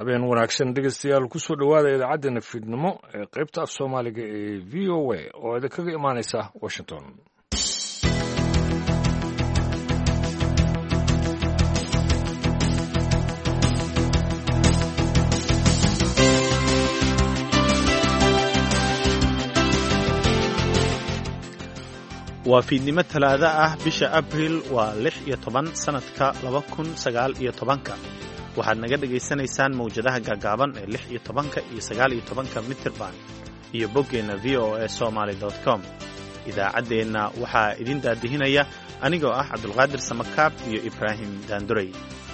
habeen wanaagsan dhegeystayaal kusoo dhowaada idaacaddeena fiidnimo ee qaybta af soomaaliga ee v o a oo idinkaga imaanaysa washington. waa fiidnimo talaado ah bisha abriil waa 16 sanadka 2019 waxaad naga dhegaysanaysaan mawjadaha gaagaaban ee 16 iyo 19 mitirban iyo boggeenna voasomali.com. idaacaddeenna waxaa idin daadihinaya anigoo ah cabdulqaadir samakaab iyo ibraahim daanduray.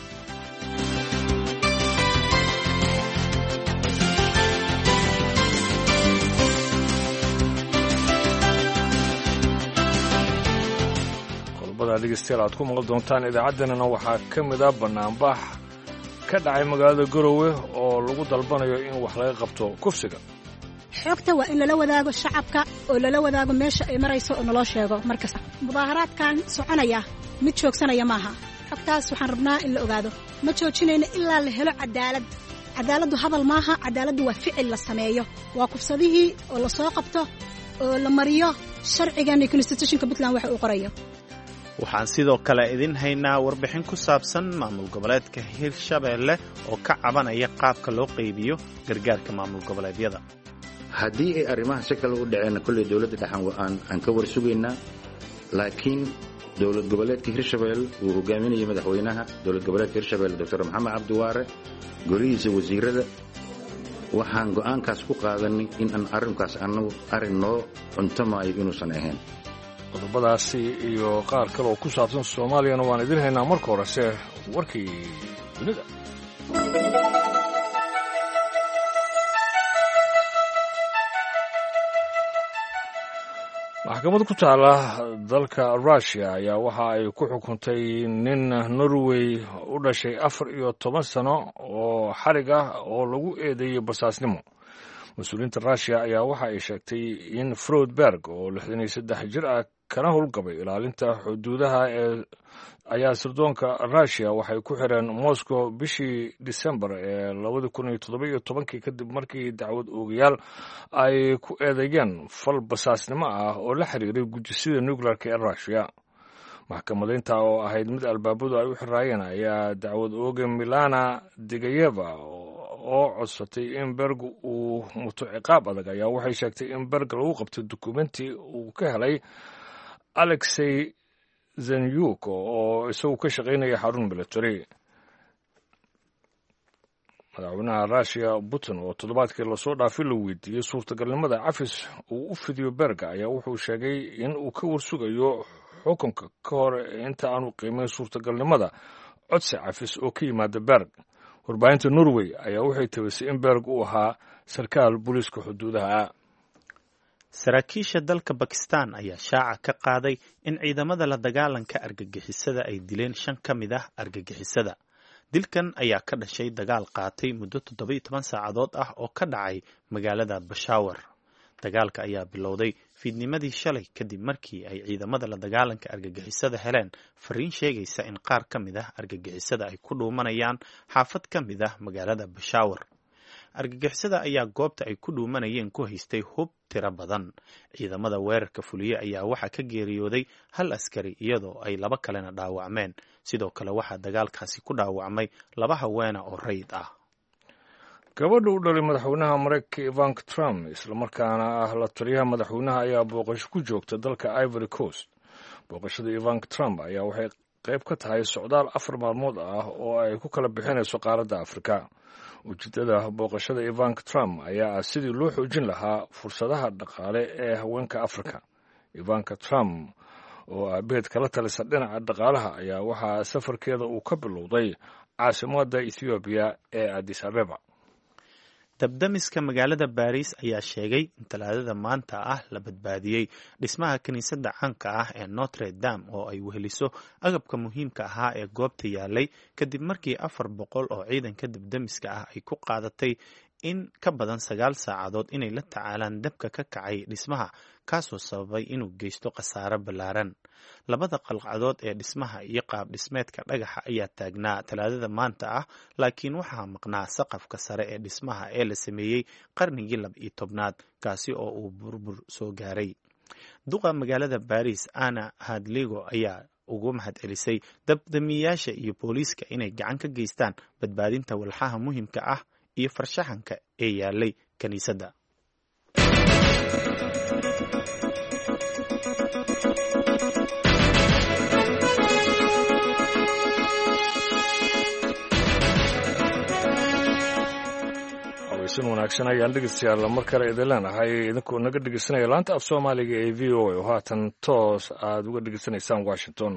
dhegeystayaal aad ku maqli doontaan idaacaddeenana waxaa ka mid ah banaanbax ka dhacay magaalada garowe oo lagu dalbanayo in wax laga qabto kufsiga. xogta waa in lala wadaago shacabka oo lala wadaago meesha ay marayso oo naloo sheego markasta. mudaaharaadkan soconaya mid joogsanaya maaha. xogtaas waxaan rabnaa in la ogaado. ma joojinayno ilaa la helo cadaalad. cadaaladdu hadal maaha, cadaaladdu waa ficil la sameeyo. waa kufsadihii oo la soo qabto oo la mariyo sharcigan iyo constitutionka Puntland waxa uu qorayo. waxaan sidoo kale idin haynaa warbixin ku saabsan maamul goboleedka Hirshabeelle oo ka cabanaya qaabka loo qaybiyo gargaarka maamul goboleedyada. haddii ay arrimaha si kale u dhaceen kulli dawladda dhaxan aan ka warsugaynaa, laakiin dawlad goboleedka Hirshabeelle uu hogaaminayo madaxweynaha dawlad goboleedka Hirshabeelle Dr. Maxamed Cabdiwaare golihiisa wasiirada waxaan go'aankaas ku qaadanay in aan arrinkaas annagu arrin noo cuntamayo inuusan ahayn. qodobadaasi iyo qaar kale oo ku saabsan soomaaliyana waan idin haynaa. marka horese warkii dunida. maxkamad ku taala dalka Russia ayaa waxa ay ku xukuntay nin Norway u dhashay 14 sano oo xarig ah oo lagu eedeeyay basaasnimo. mas-uuliyiinta Russia ayaa waxa ay sheegtay in Froedberg oo 63 jir ah kana howlgabay ilaalinta xuduudaha ayaa sirdoonka Russia waxay ku xireen Moscow bishii December ee 2017 kadib markii dacwad oogayaal ay ku eedeeyeen fal basaasnimo ah oo la xiriiray gujisida nuclearka ee Russia. maxkamadeynta oo ahayd mid albaabadu ay u xiraayeen ayaa dacwad ooga Milana Digayeva oo codsatay in Berg uu muto ciqaab adag ayaa waxay sheegtay in Berg lagu qabtay dukumenti uu ka helay Alexei Zenyuk oo isagu ka shaqaynaya xarun military. madaxweynaha Russia Putin oo toddobaadkii lasoo dhaafay la weydiiyey suurtagalnimada cafis uu u fidiyo Berg ayaa wuxuu sheegay in uu ka warsugayo xukunka ka hor inta aanu qiimeyn suurtagalnimada codsi cafis oo ka yimaada Berg. warbaahinta Norway ayaa waxay tabisay in Berg uu ahaa sarkaal booliiska xuduudaha. saraakiisha dalka Bakistan ayaa shaaca ka qaaday in ciidamada la dagaalanka argagixisada ay dileen 5 ka mid ah argagixisada. dilkan ayaa ka dhashay dagaal qaatay muddo 17 saacadood ah oo ka dhacay magaalada Peshawar. dagaalka ayaa bilowday fiidnimadii shalay kadib markii ay ciidamada la dagaalanka argagixisada heleen fariin sheegaysa in qaar ka mid ah argagixisada ay ku dhuumanayaan xaafad ka mid ah magaalada Peshawar. argagixisada ayaa goobta ay ku dhuumanayeen ku haystay hub tiro badan. ciidamada weerarka fuliye ayaa waxaa ka geeriyooday 1 askari iyadoo ay 2 kalena dhaawacmeen. sidoo kale waxaa dagaalkaasi ku dhaawacmay 2 haweena oo rayid ah. gabadha u dhalay madaxweynaha Mareykanka Ivanka Trump islamarkaana ah la taliyaha madaxweynaha ayaa booqasho ku joogta dalka Ivory Coast. booqashada Ivanka Trump ayaa waxay qayb ka tahay socdaal 4 maalmood ah oo ay ku kala bixinayso qaaradda Afrika. ujeedada booqashada Ivanka Trump ayaa ah sidii loo xoojin lahaa fursadaha dhaqaale ee haweenka Afrika. Ivanka Trump oo aabeed kala talisa dhinaca dhaqaalaha ayaa waxaa safarkeeda uu ka bilowday caasimadda Ethiopia ee Addis Ababa. dabdamiska magaalada Paris ayaa sheegay in talaadada maanta ah la badbaadiyey dhismaha kiniisadda caanka ah ee Notre Dame oo ay weheliso agabka muhiimka ahaa ee goobta yaalay kadib markii 400 oo ciidanka dabdamiska ah ay ku qaadatay in ka badan 9 saacadood inay la tacaalaan dabka ka kacay dhismaha kaasoo sababay inuu geysto khasaare ballaaran. Labada qalcadood ee dhismaha iyo qaab dhismeedka dhagaxa ayaa taagnaa Talaadada maanta ah, laakiin waxaa maqnaa saqafka sare ee dhismaha ee la sameeyey qarnigii 12aad kaasi oo uu burbur soo gaaray. Duqa magaalada Paris Anna Hidalgo ayaa ugu mahadcelisay dabdamiyaasha iyo booliiska inay gacan ka geystaan badbaadinta walxaha muhiimka ah iyo farshaxanka ee yaalay kaniisadda. sin wanaagsan ayaan dhegeystayaal mar kale idin leenahay idinkoo naga dhegeysanaya laanta af Soomaaliga ee VOA oo haatan toos aad uga dhegeysanaysaan Washington.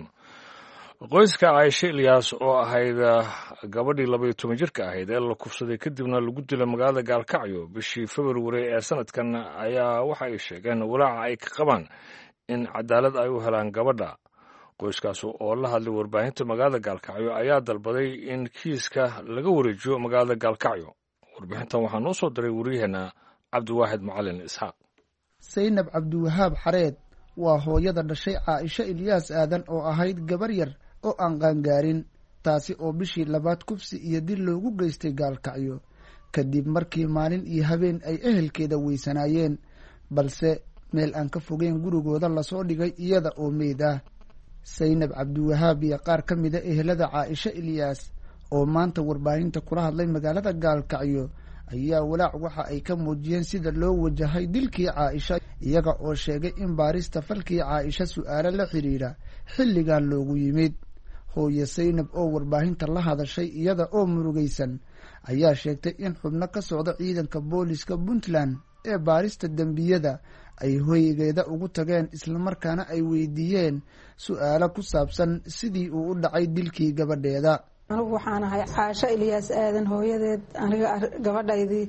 Qoyska Aisha Ilyas oo ahayd gabadhii 12 jirka ahayd ee la kufsaday kadibna lagu dilay magaalada Gaalkacyo bishii February ee sanadkan ayaa waxa ay sheegeen walaaca ay ka qabaan in cadaalad ay u helaan gabadha. Qoyskaas oo la hadlay warbaahinta magaalada Gaalkacyo ayaa dalbaday in kiiska laga wareejiyo magaalada Gaalkacyo. warbixintan waxaa noo soo diray wariyaheena Cabdiwaahid Macalin Isxaaq. Saynab Cabdiwahaab Xareed waa hooyada dhashay Aisha Ilyas Aadan oo ahayd gabar yar oo aan qaangaarin, taasi oo bishii 2 kufsi iyo dil loogu geystay Gaalkacyo kadib markii maalin iyo habeen ay ehelkeeda weysanaayeen, balse meel aan ka fogeyn gurigooda lasoo dhigay iyada oo meyd ah. Saynab Cabdiwahaab iyo qaar ka mid ah ehelada Aisha Ilyas oo maanta warbaahinta kula hadlay magaalada Gaalkacyo ayaa walaac waxa ay ka muujiyeen sida loo wajahay dilkii Aisha, iyaga oo sheegay in baarista falkii Aisha su'aalo la xiriira xilligan loogu yimid. Hooyo Saynab oo warbaahinta la hadashay iyada oo murugaysan ayaa sheegtay in xubno ka socda ciidanka booliska Puntland ee baarista dambiyada ay hoygeeda ugu tageen islamarkaana ay weydiiyeen su'aalo ku saabsan sidii uu u dhacay dilkii gabadheeda. anigu waxaan ahay Aisha Ilyas Aadan hooyadeed. aniga gabadhaydii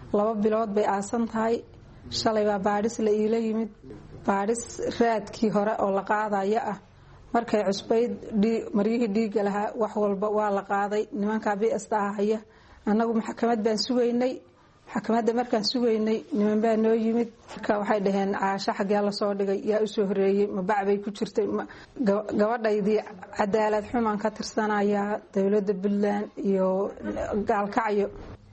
2 bilood bay aasan tahay. shalay baa baadhis la iila yimid, baadhis raadkii hore oo la qaadaya ah. markay cusbayd maryihii dhiigga lahaa wax walba waa la qaaday. nimanka BSta haya annagu maxkamad baan sugaynay. maxkamadda markaan sugaynay niman baa noo yimid, marka waxay dhaheen Aisha xagee la soo dhigay, yaa u soo horeeyay, ma bacbay ku jirtay. gabadhaydii cadaalad xumaan ka tirsanaya dawladda Puntland iyo Gaalkacyo.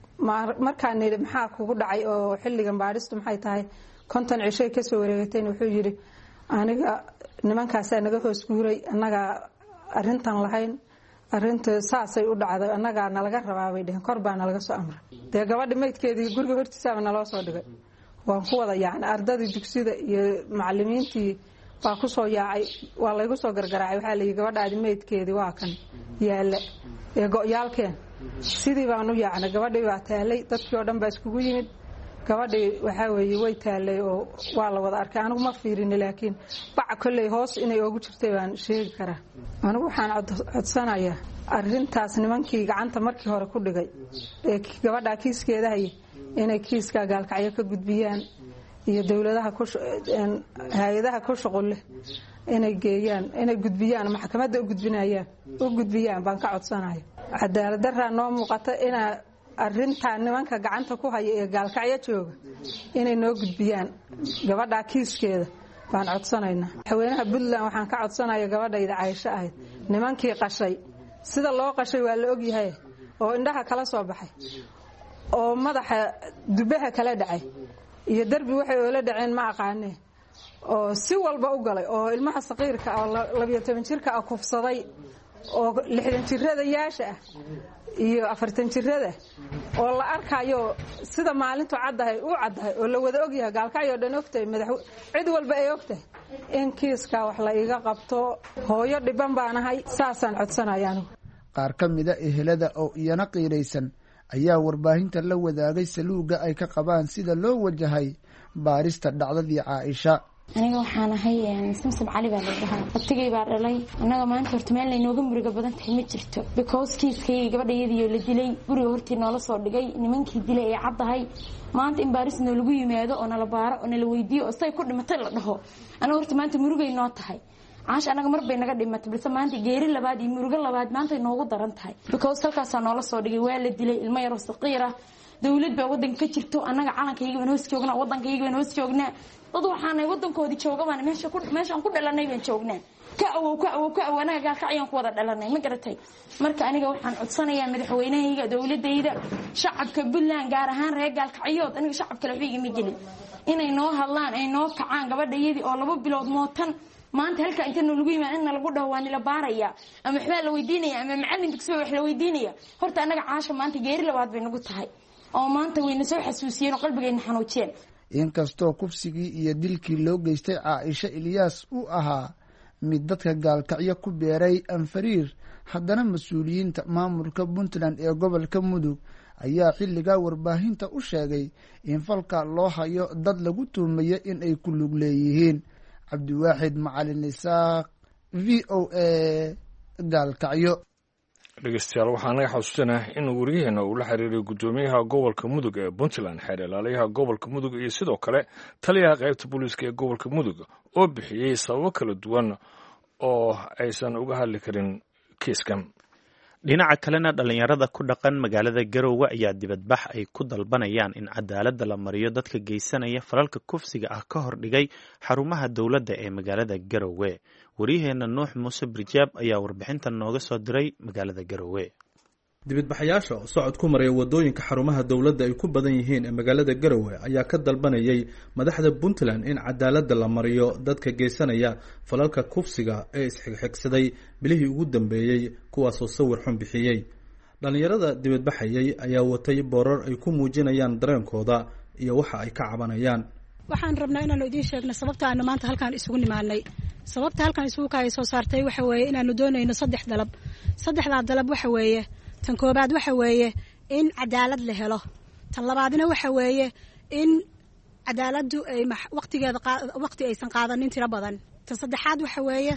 markaan nidhi maxaa kugu dhacay oo xilligan baadhistu maxay tahay 50 cishay ka soo wareegatay, wuxuu yiri aniga nimankaasaa naga hoos guuray, annaga arrintan lahayn, arrinta saasay u dhacday, annaga nalaga rabaa bay dhaheen, kor baa nalaga soo amray. dee gabadha maydkeedii guriga hortiisa naloo soo dhigay. waan ku wada yaacnay, ardadii dugsida iyo macallimiintii baa ku soo yaacay, waa laygu soo gargaraacay. waxaa la yidhi gabadhaadi maydkeedii waa kan yaalla ee go'yaalkeen. sidii baan u yaacnay, gabadhii baa taalay, dadkii oo dhan baa iskugu yimid. gabadhii waxaa weeye way taalay oo waa la wada arkay. anigu ma fiirin, laakiin bac kolley hoos inay oogu jirtay baan sheegi karaa. anigu waxaan codsanayaa arrintaas nimankii gacanta markii hore ku dhigay ee gabadha kiiskeeda hay inay kiiska Gaalkacyo ka gudbiyaan iyo dawladaha hay'adaha ku shaqo leh inay geeyaan, inay gudbiyaan maxkamadda u gudbiyaan baan ka codsanayaa. cadaalad darra noo muuqata ina arrintan nimanka gacanta ku haya ee Gaalkacyo jooga inay noo gudbiyaan gabadha kiiskeeda baan codsanaynaa. madaxweynaha Puntland waxaan ka codsanayaa gabadhayda Aisha ahayd nimankii qashay sida loo qashay waa la og yahay, oo indhaha kala soo baxay, oo madaxa dubaha kala dhacay iyo darbi waxay oo la dhaceen ma aqaanay, oo si walba u galay, oo ilmaha saqiirka oo 12 jirka ah kufsaday, oo 60 jirada yaasha ah iyo 40 jirada oo la arkayo sida maalintu caddahay oo la wada og yahay. Gaalkacyo dhan ogtay, cid walba ay ogtay in kiiska wax la iga qabto. hooyo dhiban baan ahay, saasaan codsanayaan. qaar ka mid ah ehelada oo iyana qiiraysan ayaa warbaahinta la wadaagay saluuga ay ka qabaan sida loo wajahay baarista dhacdadii Aisha. aniga waxaan ahay Samsam Cali baa la dhahaa, waqtigii baa dhalay. anaga maanta horta meel inooga muriga badan tahay ma jirto, because kiiskay gabadhayadii la dilay guriga hortii noola soo dhigay, nimankii dilay ay caddahay. maanta in baaris noo lagu yimaado oo nala baaro oo nala weydiiyo oo say ku dhimatay la dhaho, anaga horta maanta murugay noo tahay. Aisha anaga mar bay naga dhimatay, balse maanta geeri labaad iyo murugo labaad maanta inoogu daran tahay, because halkaas noola soo dhigay waa la dilay ilmo yar oo saqiir ah. dawlad baa wadanka ka jirto annaga calankayga baan hoos joognaa wadankayga baan hoos joognaa dad waxaanay wadankoodii jooga baan meeshaan ku dhalanay baan joognaa ka awow anaga gaalkacyaan ku wada dhalanay ma garatay marka aniga waxaan codsanayaa madaxweynahayga dawladayda shacabka Puntland gaar ahaan reer gaalkacyood aniga shacabka la fiigi ma gelin inay noo hadlaan ay noo kacaan gabadhayadii oo 2 bilood mootan maanta halka inta lagu yimaado in lagu dhawaani la baaraya ama waxba la weydiinaya ama macallin dugsiga wax la weydiinaya horta anaga caasha maanta geeri labaad bay nagu tahay oo maanta wayna soo xasuusiyeen oo qalbigayna xanuujiyeen inkastoo kufsigii iyo dilkii loo geystay Caaisha Ilyas uu ahaa mid dadka gaalkacyo ku beeray anfariir haddana mas'uuliyiinta maamulka Puntland ee gobolka Mudug ayaa xilliga warbaahinta u sheegay in falka loo hayo dad lagu tuumayo in ay ku lug leeyihiin Cabdiwaaxid Macalin Isaaq VOA gaalkacyo dhegeystayaal waxaan naga xasuusanaa in wariyaheena uu la xiriiray gudoomiyaha gobolka Mudug ee Puntland xeer ilaaliyaha gobolka Mudug iyo sidoo kale taliyaha qaybta booliiska ee gobolka Mudug oo bixiyay sababo kala duwan oo aysan uga hadli karin kiiskan dhinaca kalena dhalinyarada ku dhaqan magaalada Garowe ayaa dibadbax ay ku dalbanayaan in cadaaladda la mariyo dadka geysanaya falalka kufsiga ah ka hor dhigay xarumaha dawladda ee magaalada Garowe wariyaheena Nuux Muuse Birjaab ayaa warbixintan nooga soo diray magaalada Garowe dibadbaxayaasha socod ku maray wadooyinka xarumaha dawladda ay ku badan yihiin ee magaalada Garowe ayaa ka dalbanayay madaxda Puntland in cadaaladda la mariyo dadka geysanaya falalka kufsiga ee isxigxigsaday bilihii ugu dambeeyay kuwaas oo sawir xun bixiyay dhalinyarada dibadbaxayay ayaa watay boorar ay ku muujinayaan dareenkooda iyo waxa ay ka cabanayaan waxaan rabnaa inaanu idin sheegno sababta aanu maanta halkaan isugu nimaanay sababta halkaan isugu kaay soo saartay waxa weeye inaanu doonayno 3 dalab 3 dalab waxa weeye tan koobaad waxa weeye in cadaalad la helo tan labaadna waxa weeye in cadaaladdu ay waqti aysan qaadanin tiro badan tan saddexaad waxa weeye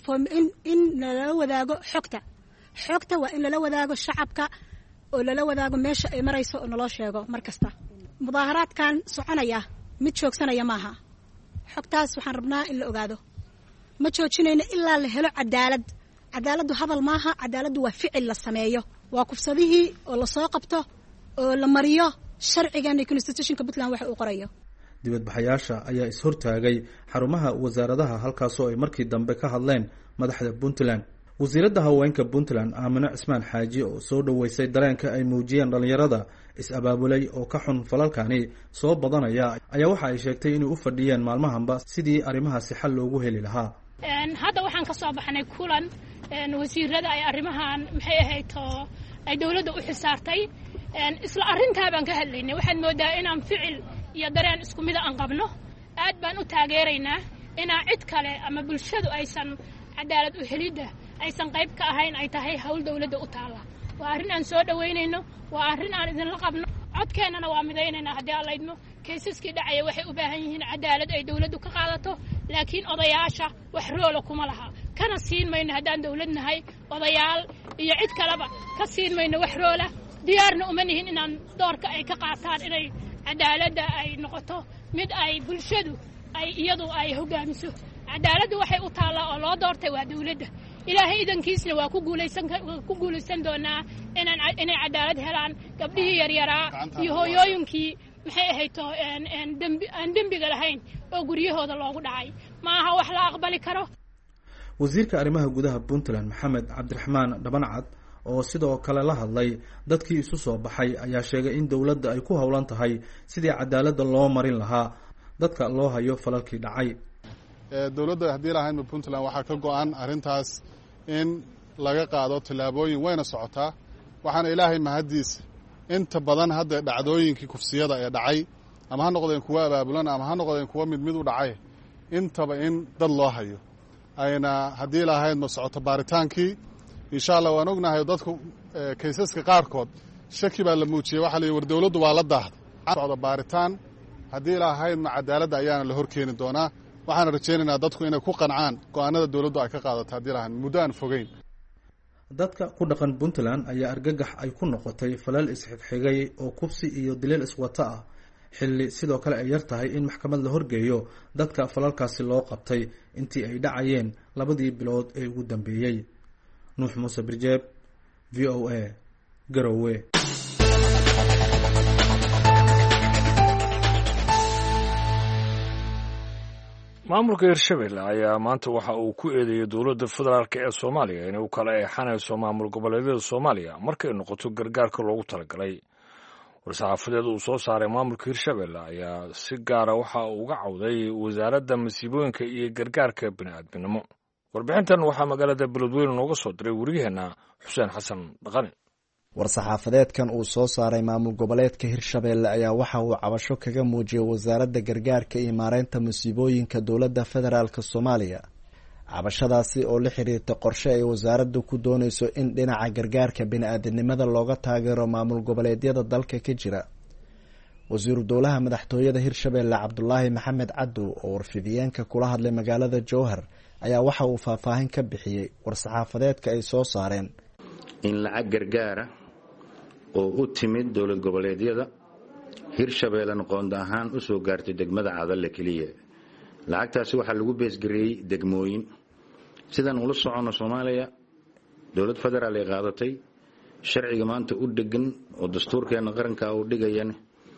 in la wadaago xogta waa in la wadaago shacabka oo la wadaago meesha ay marayso oo naloo sheego markasta mudaharaadkan soconaya mid joogsanaya maaha xogtaas waxaan rabnaa in la ogaado ma joojinayno ilaa la helo cadaaladdu hadal maaha cadaaladdu waa ficil la sameeyo waa kufsadihii oo la soo qabto oo la mariyo sharcigan iyo constitutionka Puntland waxa uu qorayo dibadbaxayaasha ayaa ishortaagay xarumaha wasaaradaha halkaasoo ay markii dambe ka hadleen madaxda Puntland wasiiradda haweenka Puntland Aamina Cismaan Xaaji oo soo dhaweysay dareenka ay muujiyeen dhalinyarada is-abaabulay oo ka xun falalkani soo badanaya ayaa waxa ay sheegtay inay u fadhiyeen maalmahanba sidii arrimahaasi xal loogu heli lahaa hadda waxaan ka soo baxnay kulan wasiirada ay arrimahan maxay ahayd oo ay dawladda u xisaartay isla arrintaa baan ka hadlaynay waxaan moodaa inaan ficil iyo dareen isku mid aan qabno aad baan u taageeraynaa inaan cid kale ama bulshadu aysan cadaalad u helidda aysan qayb ka ahayn ay tahay hawl dawladda u taala waa arrin aan soo dhaweynayno waa arrin aan idinla qabno codkeennana waa midaynaynaa haddii aan laydmo kaysaskii dhacaya waxay u baahan yihiin cadaalad ay dawladdu ka qaadato laakiin odayaasha wax roola kuma laha kana siin mayno haddaan dawlad nahay odayaal iyo cid kaleba ka siin mayno wax roola diyaarna uma nihin inaan doorka ay ka qaataan inay cadaaladda ay noqoto mid ay bulshadu ay iyadu ay hogaamiso cadaaladdu waxay u taallaa oo loo doortay waa dawladda ilaahay idankiisna waa ku guulaysan doonaa inay cadaalad helaan gabdhihii yaryaraa iyo hooyooyinkii maxay ahayd aan dembiga lahayn oo guryahooda loogu dhacay ma aha wax la aqbali karo wasiirka arrimaha gudaha Puntland Maxamed Cabdiraxmaan Dhabancad oo sidoo kale la hadlay dadkii isu soo baxay ayaa sheegay in dawladda ay ku howlan tahay sidii cadaaladda loo marin lahaa dadka loo hayo falalkii dhacay dawladda haddii lahayn Puntland waxaa ka go'an arrintaas in laga qaado tallaabooyin wayna socotaa waxaana ilaahay mahadiisa inta badan hadda dhacdooyinkii kufsiyada ee dhacay ama ha noqdeen kuwa abaabulan ama ha noqdeen kuwa mid u dhacay intaba in dad loo hayo ayna haddii lahayd ma socoto baaritaankii insha Allah waan ognahay dadku kaysaska qaarkood shaki baa la muujiyay waxa la war dawladdu waa la daahday socdo baaritaan haddii lahayd ma cadaaladda ayaana la horkeeni doonaa waxaan rajaynaynaa dadku inay ku qancaan go'aanada dawladdu ay ka qaadato haddii lahayd muddo aan fogeyn dadka ku dhaqan Puntland ayaa argagax ay ku noqotay falal isxigxigay oo kufsi iyo dilal iswata ah xilli sidoo kale ay yar tahay in maxkamad la horgeeyo dadka falalkaasi loo qabtay intii ay dhacayeen 2 bilood ee ugu dambeeyay Nuux Muuse Birjaab VOA Garowe maamulka hirshabelle ayaa maanta waxa uu ku eedeeyey dowladda federaalk ee soomaaliya inay u kala eexanayso maamul goboleedyada soomaaliya markay noqoto gargaarka loogu talagalay war-saxaafadeed uu soo saaray maamulka hirshabelle ayaa si gaara waxa uu uga cawday wasaaradda masiibooyinka iyo gargaarka bini'aadminimo warbixintan waxaa magaalada beledweyne nooga soo diray wariyaheenna xuseen xasan dhaqane war-saxaafadeedkan uu soo saaray maamul goboleedka hirshabelle ayaa waxa uu cabasho kaga muujiyey wasaaradda gargaarka iyo maareynta musiibooyinka dowladda federaalk soomaaliya cabashadaasi oo la xiriirta qorshe ay wasaaraddu ku doonayso in dhinaca gargaarka bini-aadamnimada looga taageero maamul goboleedyada dalka ka jira wasiiru dowlaha madaxtooyada hirshabelle cabdulaahi maxamed cadow oo warfidiyeenka kula hadlay magaalada jowhar ayaa waxa uu faahfaahin ka bixiyey war-saxaafadeedka ay soo saareen in lacag gargaara oo u timid dowlad goboleedyada hirshabellena qoonda ahaan u soo gaartay degmada cadalle keliya lacagtaasi waxaa lagu beesgareeyey degmooyin sidaan ula soconno soomaaliya dowlad federaal ay qaadatay sharciga maanta u dhegan oo dastuurkeena qaranka uu dhigayana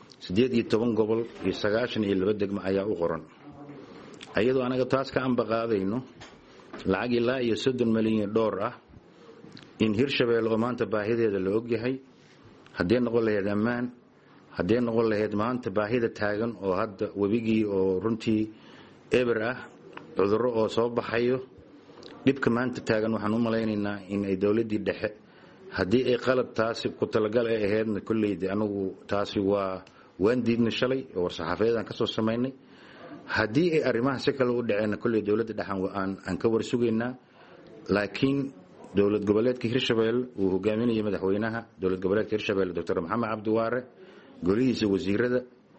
18 gobol iyo 92 degmo ayaa u qoran ayadoo anaga taas ka amba qaadayno lacag ilaa iyo 30 milyan dollar ah in hirshabelle oo maanta baahideeda la ogyahay haddii noqon lahayd ammaan haddii noqon lahayd maanta baahida taagan oo hadda webigii oo runtii eber ah cudurro oo soo baxayo dhibka maanta taagan waxaan u malaynaynaa in ay dowladdii dhexe haddii ay qalad taasi ku talagal ay ahaydna kolleyda anagu taasi waan diidnay shalay oo war-saxaafadeedaan ka soo samaynay haddii ay arrimaha si kale u dhaceenna kolley dowladda dhexan aan ka warsugaynaa laakiin dowlad goboleedka hirshabelle uu hogaaminayay madaxweynaha dowlad goboleedka hirshabelle doctor maxamed cabdiwaare golihiisa wasiirada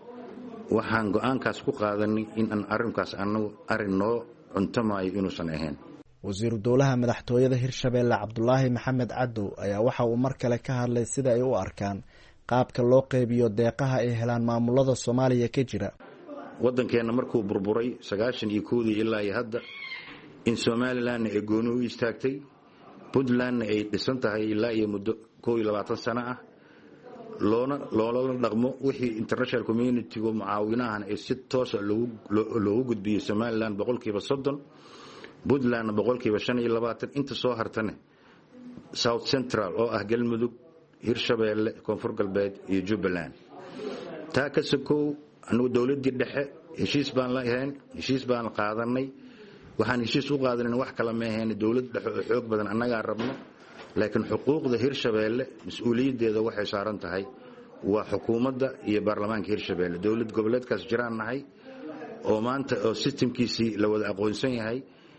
waxaan go-aankaas ku qaadanay in aan arrinkaas anagu arrin noo cuntamayo inuusan ahayn wasiiru dowlaha madaxtooyada hirshabelle cabdulaahi maxamed cadow ayaa waxa uu mar kale ka hadlay sida ay u arkaan qaabka loo qeybiyo deeqaha ay helaan maamulada soomaaliya ka jira waddankeenna markuu burburay 91 ilaa iyo hadda in somalilandna ay gooni u istaagtay puntlandna ay dhisan tahay ilaa iyo muddo 21 sano ah loola dhaqmo wixii international community-gu mucaawinahan ay si toosa loogu gudbiyey somaliland 30%, puntlandna 25%, inta soo hartane south central oo ah galmudug hirshabelle koonfur galbeed iyo jubbaland taa ka sokow anagu dowladdii dhexe heshiis baan la ahayn heshiis baan qaadanay waxaan heshiis u qaadanin wax kala ma ahayn dowlad dhexe oo xoog badan annagaa rabno laakiin xuquuqda hirshabelle mas-uuliyaddeeda waxay saaran tahay waa xukuumadda iyo baarlamaanka hirshabelle dowlad goboleedkaas jiraan nahay oo maanta oo sistamkiisii la wada aqoonsan yahay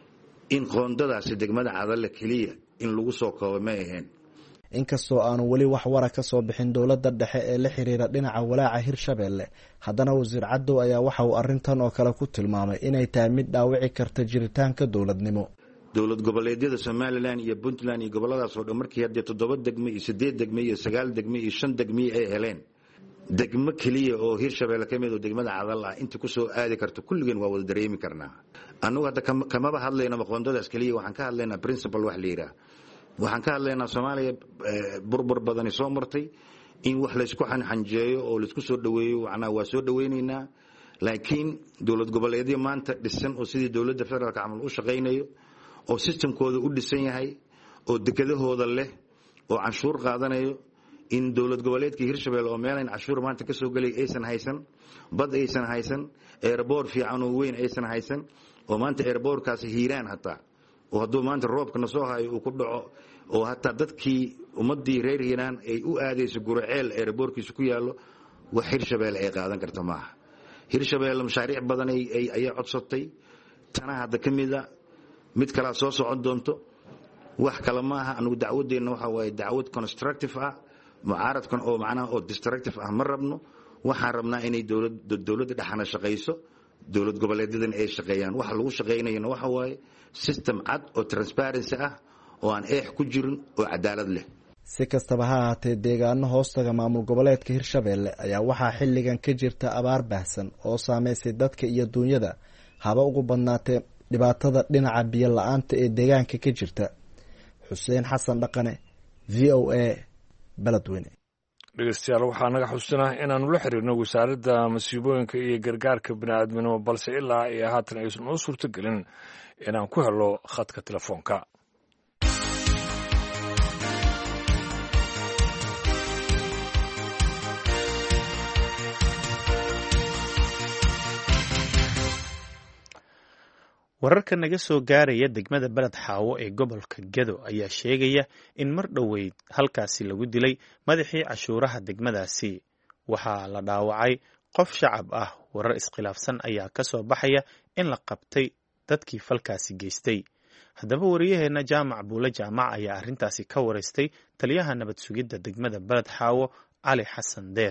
in qoondadaasi degmada cadalle keliya in lagu soo koobo ma ahayn inkastoo aanu weli wax wara ka soo bixin dowladda dhexe ee la xiriira dhinaca walaaca hirshabelle haddana wasiir cadow ayaa waxa uu arrintan oo kale ku tilmaamay inay tahay mid dhaawici karta jiritaanka dowladnimo dowlad goboleedyada somaliland iyo puntland iyo goboladaas oo dhan markii haddii 7 degme iyo 8 degme iyo 9 degme iyo 5 degme ay heleen degmo keliya oo hirshabelle ka mid oo degmada cadal ah inta ku soo aadi karto kulligeen waa wada dareemi karnaa annagu hadda kamaba hadlayna qoondadaas keliya waxaan ka hadlaynaa principal wax la yidhaah waxaan ka hadlaynaa soomaaliya burbur badani soo martay in wax laysku xanxanjeeyo oo laysku soo dhaweeyo macnaa waa soo dhaweynaynaa laakiin dowlad goboleedyo maanta dhisan oo sidii dowladda federaalka camal u shaqaynayo oo sistamkooda u dhisan yahay oo dekedahooda leh oo canshuur qaadanayo in dowlad goboleedka hirshabelle oo meelayn canshuur maanta ka soo gelay aysan haysan bad aysan haysan airport fiican oo weyn aysan haysan oo maanta airportkaasi hiiraan hataa oo hadduu maanta roobkana soo hayo uu ku dhaco oo hataa dadkii ummaddii reer hiiraan ay u aadayso guraceel airportkiisa ku yaallo wax hirshabelle ay qaadan karta maaha hirshabelle mashaariic badan ayay codsatay tana hadda ka mida mid kalaa soo socon doonto wax kale maaha anigu dacwadeenna waxa waaye dacwad constructive ah mucaaradkan oo macnaha oo destructive ah ma rabno waxaan rabnaa inay dowladda dhexana shaqayso dowlad goboleedyadan ay shaqeeyaan waxa lagu shaqaynayana waxa waaye system cad oo transparency ah oo aan eex ku jirin oo cadaalad leh si kastaba ha ahaatee deegaano hoostaga maamul goboleedka hirshabelle ayaa waxaa xilligan ka jirta abaar baahsan oo saameysay dadka iyo duunyada haba ugu badnaatee dhibaatada dhinaca biyo la-aanta ee deegaanka ka jirta xuseen xasan dhaqane v o a beledweyne dhegeystayaal waxaa naga xusinah inaanu la xiriirno wasaaradda masiibooyinka iyo gargaarka bini'aadminimo balse ilaa iyo haatan aysan noo suurto gelin inaan ku helo khadka telefoonka. wararka naga soo gaaraya degmada beled xaawo ee gobolka Gedo ayaa sheegaya in mar dhoweyd halkaasi lagu dilay madaxii cashuuraha degmadaasi. waxaa la dhaawacay qof shacab ah. warar iskhilaafsan ayaa ka soo baxaya in la qabtay dadkii falkaasi geystay. haddaba wariyaheena jaamac buule jaamac ayaa arrintaasi ka wareystay taliyaha nabad sugidda degmada beled xaawo cali xasan deer.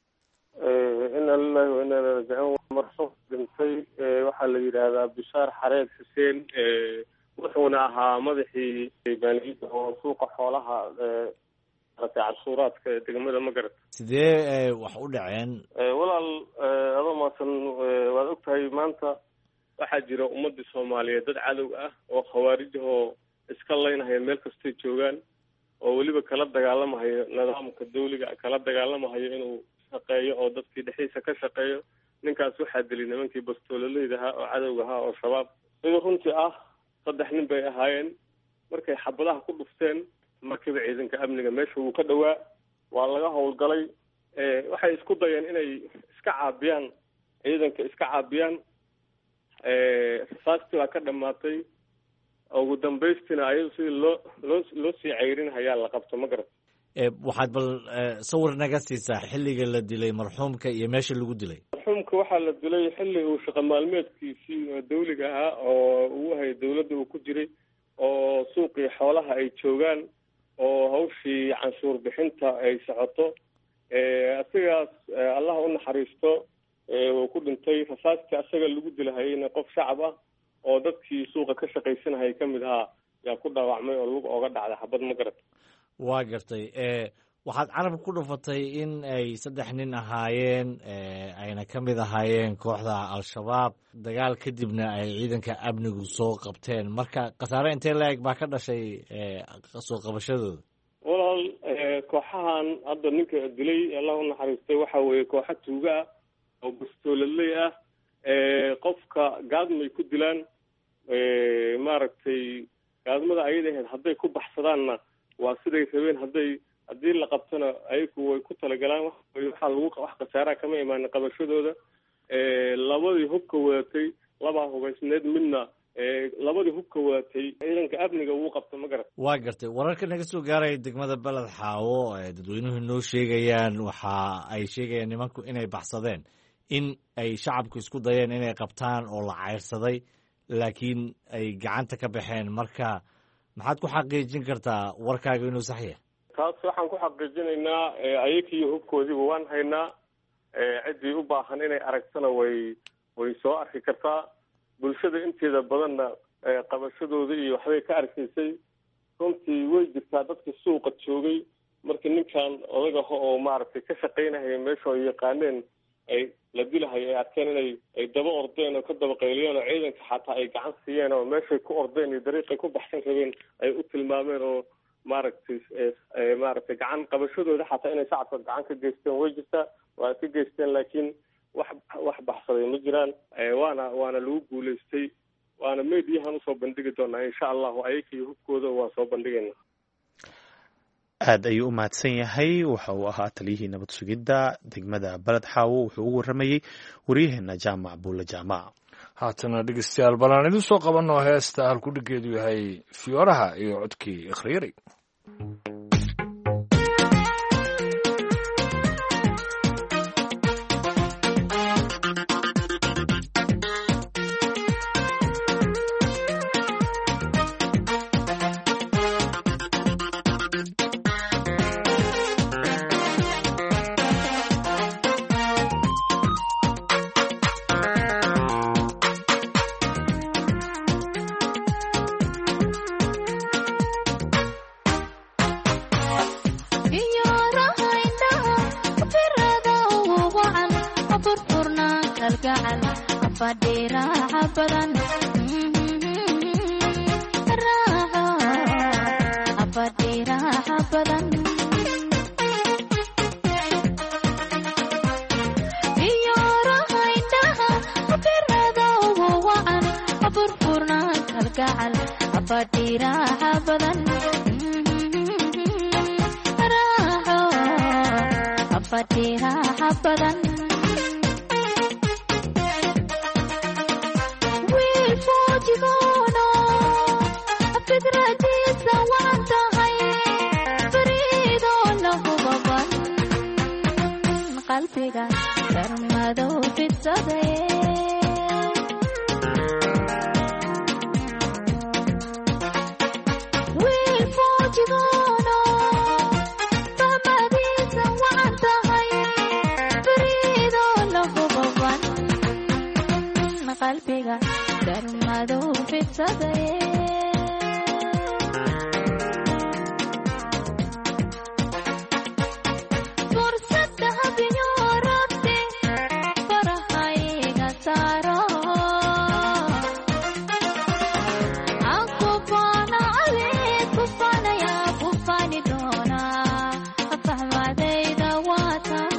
marxuum dhintay waxaa la yidhaahdaa bishaar xareed xuseen wuxuuna ahaa madaxii maaliyadda oo suuqa xoolaha cashuuraadka degmada Magarat. sidee wax u dhaceen? walaal adoo maasan waad ogtahay maanta waxaa jira ummadii Soomaaliyeed dad cadow ah oo khawaarij oo iska leynaya meel kastay joogaan oo weliba kala dagaalamayo nidaamka dawliga kala dagaalamayo inuu shaqeeyo oo dadkii dhexdiisa ka shaqeeyo. ninkaas waxaa dilay nimankii bastoololeyda ahaa oo cadowga ahaa oo shabaab sidoo runtii ah 3 nin bay ahaayeen. markay xabadaha ku dhufteen markiiba ciidanka amniga meesha uu ka dhawaa waa laga howlgalay. waxay isku dayeen inay iska caabiyaan ciidanka iska caabiyaan rasaastii waa ka dhamaatay. ugu dambaystina ayadu sidii loo sii ceyrin hayaa la qabto Magarat. waxaad bal sawir naga siisaa xilliga la dilay marxuumka iyo meesha lagu dilay? marxuumka waxaa la dilay xilli uu shaqo maalmeedkiisii dawliga ahaa oo uu hayay dawladda uu ku jiray oo suuqii xoolaha ay joogaan oo hawshii canshuur bixinta ay socoto. asigaas allah u naxariisto uu ku dhintay. rasaastii asaga lagu dilahayna qof shacab ah oo dadkii suuqa ka shaqaysanayay ka mid ahaa yaa ku dhaawacmay oo lug ooga dhacday xabad Magarat. waa gartay. waxaad carab ku dhufatay in ay 3 nin ahaayeen ayna ka mid ahaayeen kooxda al-shabaab. dagaal kadibna ay ciidanka amnigu soo qabteen. marka khasaare intee la-eg baa ka dhashay soo qabashadooda? walaal kooxahan hadda ninka dilay allah u naxariistay waxa weeye kooxa tuuga ah oo bastoololey ah. qofka gaadmay ku dilaan maaragtay gaadmada ayada ahayd hadday ku baxsadaanna waa siday rabeen. haddii la qabtona ayagu way ku talagalaan. waxaa lagu wax khasaaraha kama imaanin qabashadooda. labadii hubka wadatay labaa hubaysneed midna labadii hubka wadatay ciidanka amniga wuu qabta Magarat. waa gartay. wararka naga soo gaaraya degmada beled xaawo dadweynuhu noo sheegayaan waxa ay sheegayaan nimanku inay baxsadeen, in ay shacabku isku dayeen inay qabtaan oo la cayrsaday laakiin ay gacanta ka baxeen. marka maxaad ku xaqiijin kartaa warkaaga inuu sax yahay? taas waxaan ku xaqiijinaynaa ayakiiyo hubkoodiiba waan haynaa. ciddii u baahan inay aragtana way soo arki kartaa. bulshada inteeda badanna qabashadooda iyo waxbay ka arkaysay. runtii way jirtaa dadka suuqa joogay markii ninkan odagaha oo maaragtay ka shaqaynahaya meesha ay yaqaaneen ay la dilahay ay arkeen inay daba ordeen oo ka daba qayliyeen oo ciidanka xataa ay gacan siiyeen oo meeshay ku ordeen iyo dariiqay ku baxsan rabeen ay u tilmaameen oo maaragtay gacan qabashadooda xataa inay shacabka gacan ka geysteen way jirtaa. waa ka geysteen laakiin wax baxsaday ma jiraan. waana lagu guulaystay. waana meediyahan usoo bandhigi doonaa insha allahu. ayakii hubkooda waa soo bandhigayna. aad ayuu u mahadsan yahay. waxa uu ahaa taliyihii nabad sugidda degmada beled xaawo. wuxuu ugu waramayey waryaheena jaamac buule jaamac. haatana dhegeystayaal bal aan idin soo qabanno heesta halkudhigeedu yahay fiyooraha iyo codkii ikhriyari. fadhiiraaxa badan raaxo fadhiiraaxa badan wiil foojigoono fikradiisa waan tahay fariidoo lagu baban qalbiga darmadow fidsaday qalbiga darmadow fidsaday fursada habiyo rabte farahayga saaro akufana ale kufanaya kufani doona fahmadayda waatan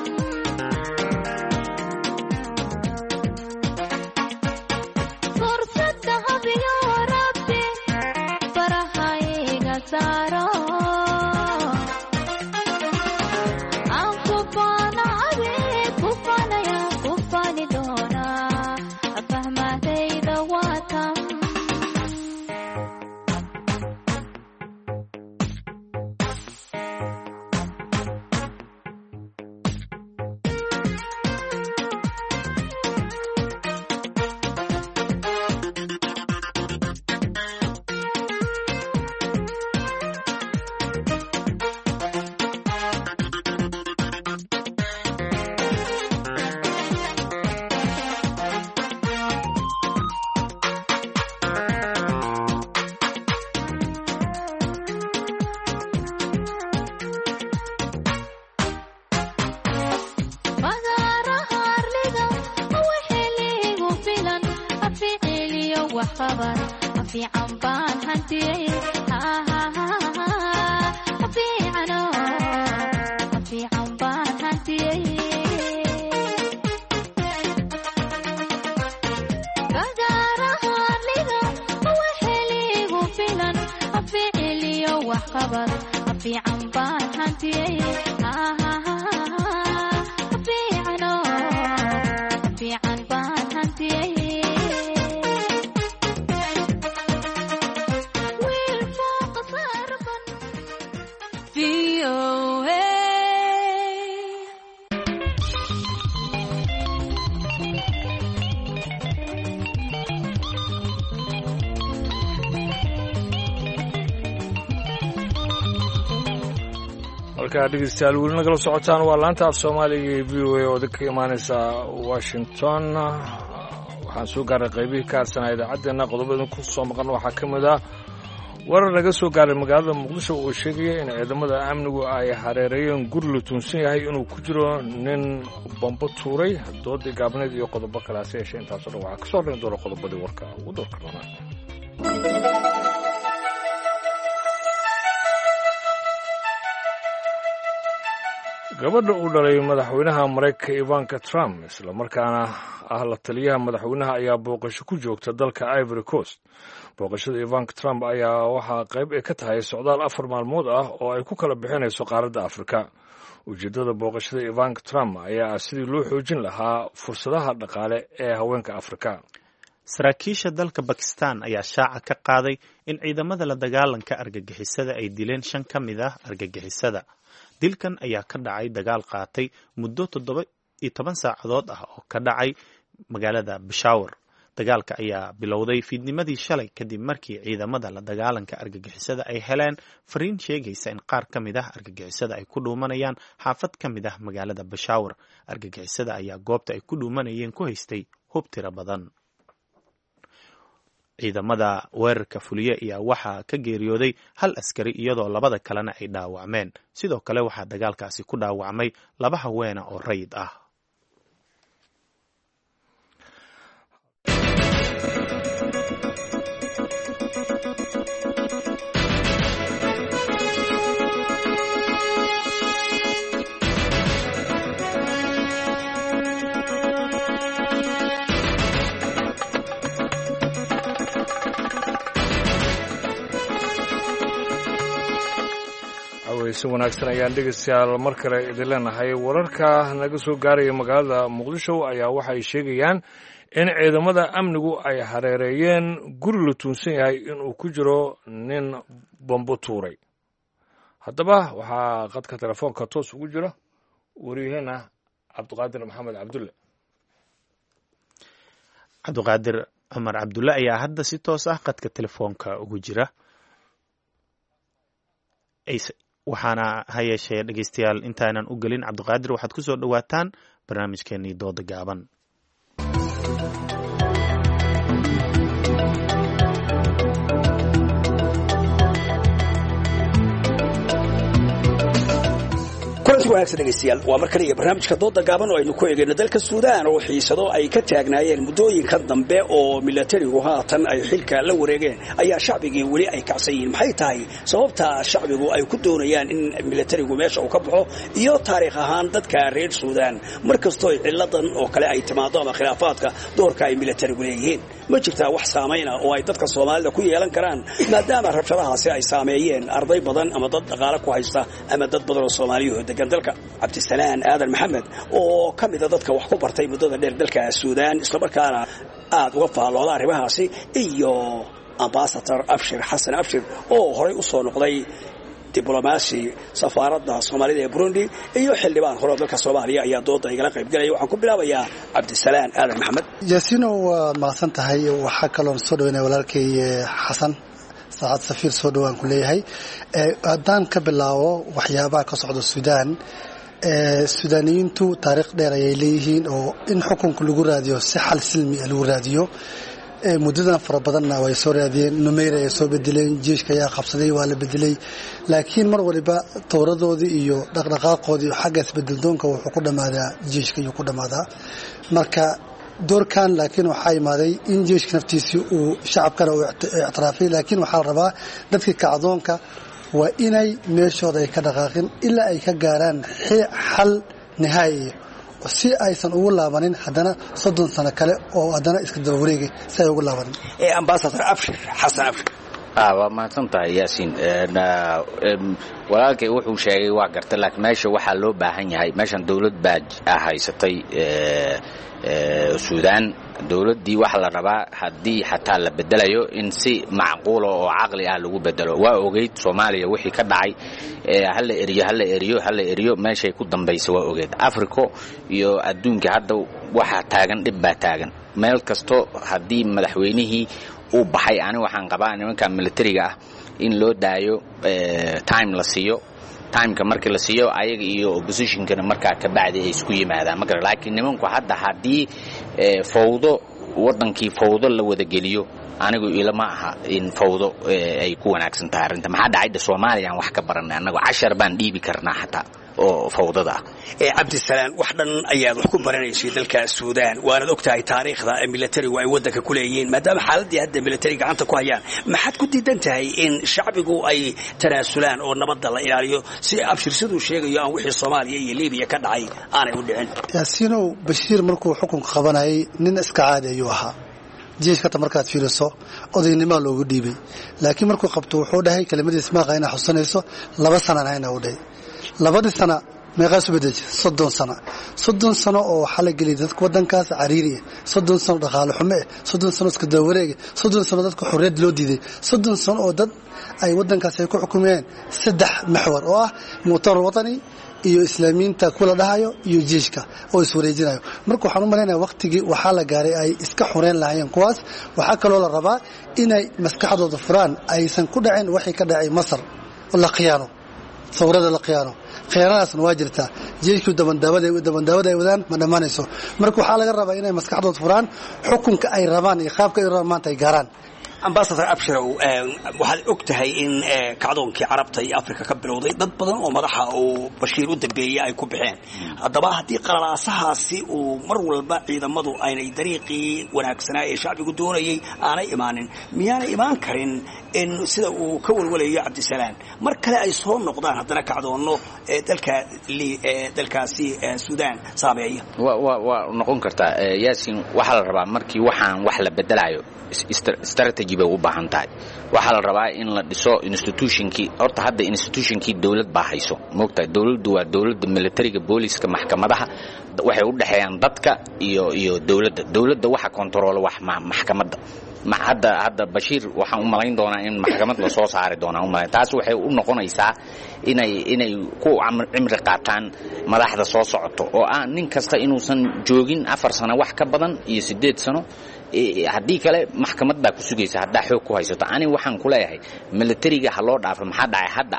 halkaa dhegeystayaal weli nagala socotaan waa laanta af soomaaliga ee v o a oo ka imaaneysa washington waxaan soo gaaray qaybihii ka harsanaa idaacaddeenna qodobadan ku soo maqan waxaa ka mid ah warar naga soo gaaray magaalada muqdisho oo sheegaya in ciidamada amnigu ay hareereeyeen guri la tuunsan yahay inuu ku jiro nin bambo tuuray doodii gaabneed iyo qodobo kale hase yeeshee intaasoo dhan waxaa ka soo dhan doona qodobadii warka ugu doorka doonaa gabadha uu dhalay madaxweynaha maraykanka ivanka trump islamarkaana ah la taliyaha madaxweynaha ayaa booqasho ku joogta dalka ivory coast booqashada ivanka trump ayaa waxaa qayb ay ka tahay socdaal 4 maalmood ah oo ay ku kala bixinayso qaaradda afrika ujeeddada booqashada ivanka trump ayaa sidii loo xoojin lahaa fursadaha dhaqaale ee haweenka afrika saraakiisha dalka bakistan ayaa shaaca ka qaaday in ciidamada la dagaalanka argagixisada ay dileen 5 ka mid ah argagixisada dilkan ayaa ka dhacay dagaal qaatay muddo 17 saacadood ah oo ka dhacay magaalada Peshawar dagaalka ayaa bilowday fiidnimadii shalay kadib markii ciidamada la dagaalanka argagixisada ay heleen fariin sheegaysa in qaar ka mid ah argagixisada ay ku dhuumanayaan xaafad ka mid ah magaalada Peshawar argagixisada ayaa goobta ay ku dhuumanayeen ku haystay hub tiro badan ciidamada weerarka fuliye ayaa waxaa ka geeriyooday 1 askari iyadoo 2 kalena ay dhaawacmeen sidoo kale waxaa dagaalkaasi ku dhaawacmay 2 haween oo rayid ah caweysi wanaagsan ayaan dhegeystayaal mar kale idin leenahay. wararka naga soo gaaraya magaalada muqdisho ayaa waxay sheegayaan in ciidamada amnigu ay hareereeyeen guri la tuunsan yahay inuu ku jiro nin bombo tuuray. haddaba waxaa qadka telefoonka toos ugu jira wariyaheenna cabdiqaadir maxamed cabdulle. cabdiqaadir cumar cabdulle ayaa hadda si toos ah qadka telefoonka ugu jira. waxaana ha yeeshee dhegeystayaal intaanan u gelin cabdiqaadir waxaad ku soo dhowaataan barnaamijkeenii dooda gaaban. kulanti wanaagsan dhegeystayaal waa mar kale iyo barnaamijka dooda gaaban oo aynu ku eegayno dalka Suudaan oo xiisado ay ka taagnaayeen muddooyinka dambe oo militarigu haatan ay xilka la wareegeen ayaa shacbigii weli ay kacsan yihiin. maxay tahay sababta shacbigu ay ku doonayaan in militarigu meesha uu ka baxo iyo taariikh ahaan dadka reer Suudaan markastoo ciladan oo kale ay timaado ama khilaafaadka doorka ay militarigu leeyihiin ma jirtaa wax saameyn ah oo ay dadka Soomaalida ku yeelan karaan maadaama rabshadahaasi ay saameeyeen arday badan ama dad dhaqaale ku haysta ama dad badan oo Soomaaliyeed degan dalka. cabdisalaan aadan maxamed oo ka mid ah dadka wax ku bartay muddada dheer dalka Suudaan isla markaana aad uga faallooda arrimahaasi iyo ambassador Abshir Xasan Abshir oo horey u soo noqday diblomaasi safaaradda Soomaalida ee Burundi iyo xildhibaan hore dalka Soomaaliya ayaa dooda igala qayb galay. waxaan ku bilaabayaa cabdisalaan aadan maxamed. Yaasino waa mahadsan tahay. waxaa kaloo soo dhaweynay walaalkay Xasan saacad safiir soo dhawaan ku leeyahay. haddaan ka bilaabo waxyaabaha ka socda Suudaan. Suudaaniyiintu taariikh dheer ayay leeyihiin oo in xukunka lagu raadiyo si xal silmi ah lagu raadiyo. muddadan fara badanna way soo raadiyeen. Numayr ay soo bedeleen, jeeshka ayaa qabsaday, waa la bedelay. laakiin mar waliba towradoodii iyo dhaqdhaqaaqoodii xagga isbedeldoonka wuxuu ku dhamaadaa jeeshka ayuu ku dhamaadaa. marka doorkan laakiin waxaa imaaday in jeeshka naftiisii uu shacabkana uu ictiraafay. laakiin waxaa la rabaa dadkii kacdoonka waa inay meeshooda ay ka dhaqaaqin ilaa ay ka gaaraan xal nihaayi si aysan ugu laabanin haddana 30 sano kale oo haddana iska daba wareegay si ay ugu laabanin. ambassador Abshir Xasan Abshir. waa mahadsan tahay Yaasiin. walaalkay wuxuu sheegay waa gartay laakiin meesha waxaa loo baahan yahay meeshan dawlad baa haysatay Suudaan. dawladdii waxa la rabaa haddii xataa la bedelayo in si macquul oo caqli ah lagu bedelo. waa ogeyd Soomaaliya wixii ka dhacay hala eriyo meeshay ku dambaysa waa ogeyd. Afrika iyo adduunka hadda waxa taagan dhib baa taagan meel kasto. haddii madaxweynihii uu baxay ani waxaan qabaa nimanka militariga ah in loo daayo time la siiyo. timeka markii la siiyo ayaga iyo oppositionkana markaa ka bacdi ay isku yimaadaan magara. laakiin nimanku hadda haddii fawdo wadankii fawdo la wada geliyo anigu ilama aha in fawdo ay ku wanaagsan tahay arrinta. maxaa dhacayda Soomaaliya wax ka baranay anagu 10 baan dhiibi karnaa xataa oo fawdada ah. cabdisalaan wax dhan ayaad wax ku baranaysay dalka Suudaan waanaad ogtahay taariikhda militarigu ay wadanka ku leeyihiin maadaama xaaladii hadda militari gacanta ku hayaan. maxaad ku diidan tahay in shacbigu ay tanaasulaan oo nabadda la ilaaliyo si Abshir siduu sheegayo aan wixii Soomaaliya iyo Liibiya ka dhacay aanay u dhicin? Yaasino Bashiir markuu xukunka qabanayay nin iska caadi ayuu ahaa. jeeshka markaad fiiriso odaynimo loogu dhiibay. laakiin markuu qabto wuxuu dhahay kelimadiis ma qaayna xusanayso 2 sano ayna u dhahay. 2 sano meeqa soo bedeshay 30 sano oo xal gali dadka wadankaas cariiri 30 sano dhaqaale xumo 30 sano iska dawareeg 30 sano dadka xorriyad loo diiday 30 sano oo dad ay wadankaas ay ku xukumeen 3 maxwar oo ah mutar wadani iyo islaamiinta kula dhahayo iyo jeeshka oo iswareejinayo. marka waxaan u maleynayaa waqtigii waxa la gaaray ay iska xoreen lahaayeen kuwaas. waxa kaloo la rabaa inay maskaxdooda furaan aysan ku dhacin wixii ka dhacay Masar oo la qiyaano thawrada la qiyaano khayraasna waa jirta. jeeshku dabandaabada ay wadaan ma dhamaanayso. marka waxa laga rabaa inay maskaxdooda furaan xukunka ay rabaan iyo qaabka ay rabaan maanta ay gaaraan. ambassador Abshir waxaad ogtahay in kacdoonkii carabta iyo Afrika ka bilowday dad badan oo madaxa oo Bashiir u dambeeyay ay ku bixeen. haddaba haddii qalalaasahaasi uu mar walba ciidamadu aynay dariiqii wanaagsanaa ee shacbigu doonayay aanay imaanin miyaanay imaan karin in sida uu ka walwalayo cabdisalaan mar kale ay soo noqdaan haddana kacdoonno dalkaasi Suudaan saameeya? waa noqon kartaa Yaasiin. waxaa la rabaa markii waxaan wax la bedelayo strategy strategy bay u baahan tahay waxaa la rabaa in la dhiso institutionkii horta hadda institutionkii dawlad baa hayso moogtahay dawladdu waa dawladda militariga booliska maxkamadaha waxay u dhaxeeyaan dadka iyo dawladda waxa control wax maxkamadda hadda Bashiir waxaan u malayn doonaa in maxkamad la soo saari doonaa u malayn taas waxay u noqonaysaa inay ku cimri qaataan madaxda soo socoto oo aan nin kasta inuusan joogin 4 sano wax ka badan iyo 8 sano haddii kale maxkamad baa ku sugaysa hadda xoog ku haysato ani waxaan ku leeyahay militariga ha loo dhaafo maxaa dhacay hadda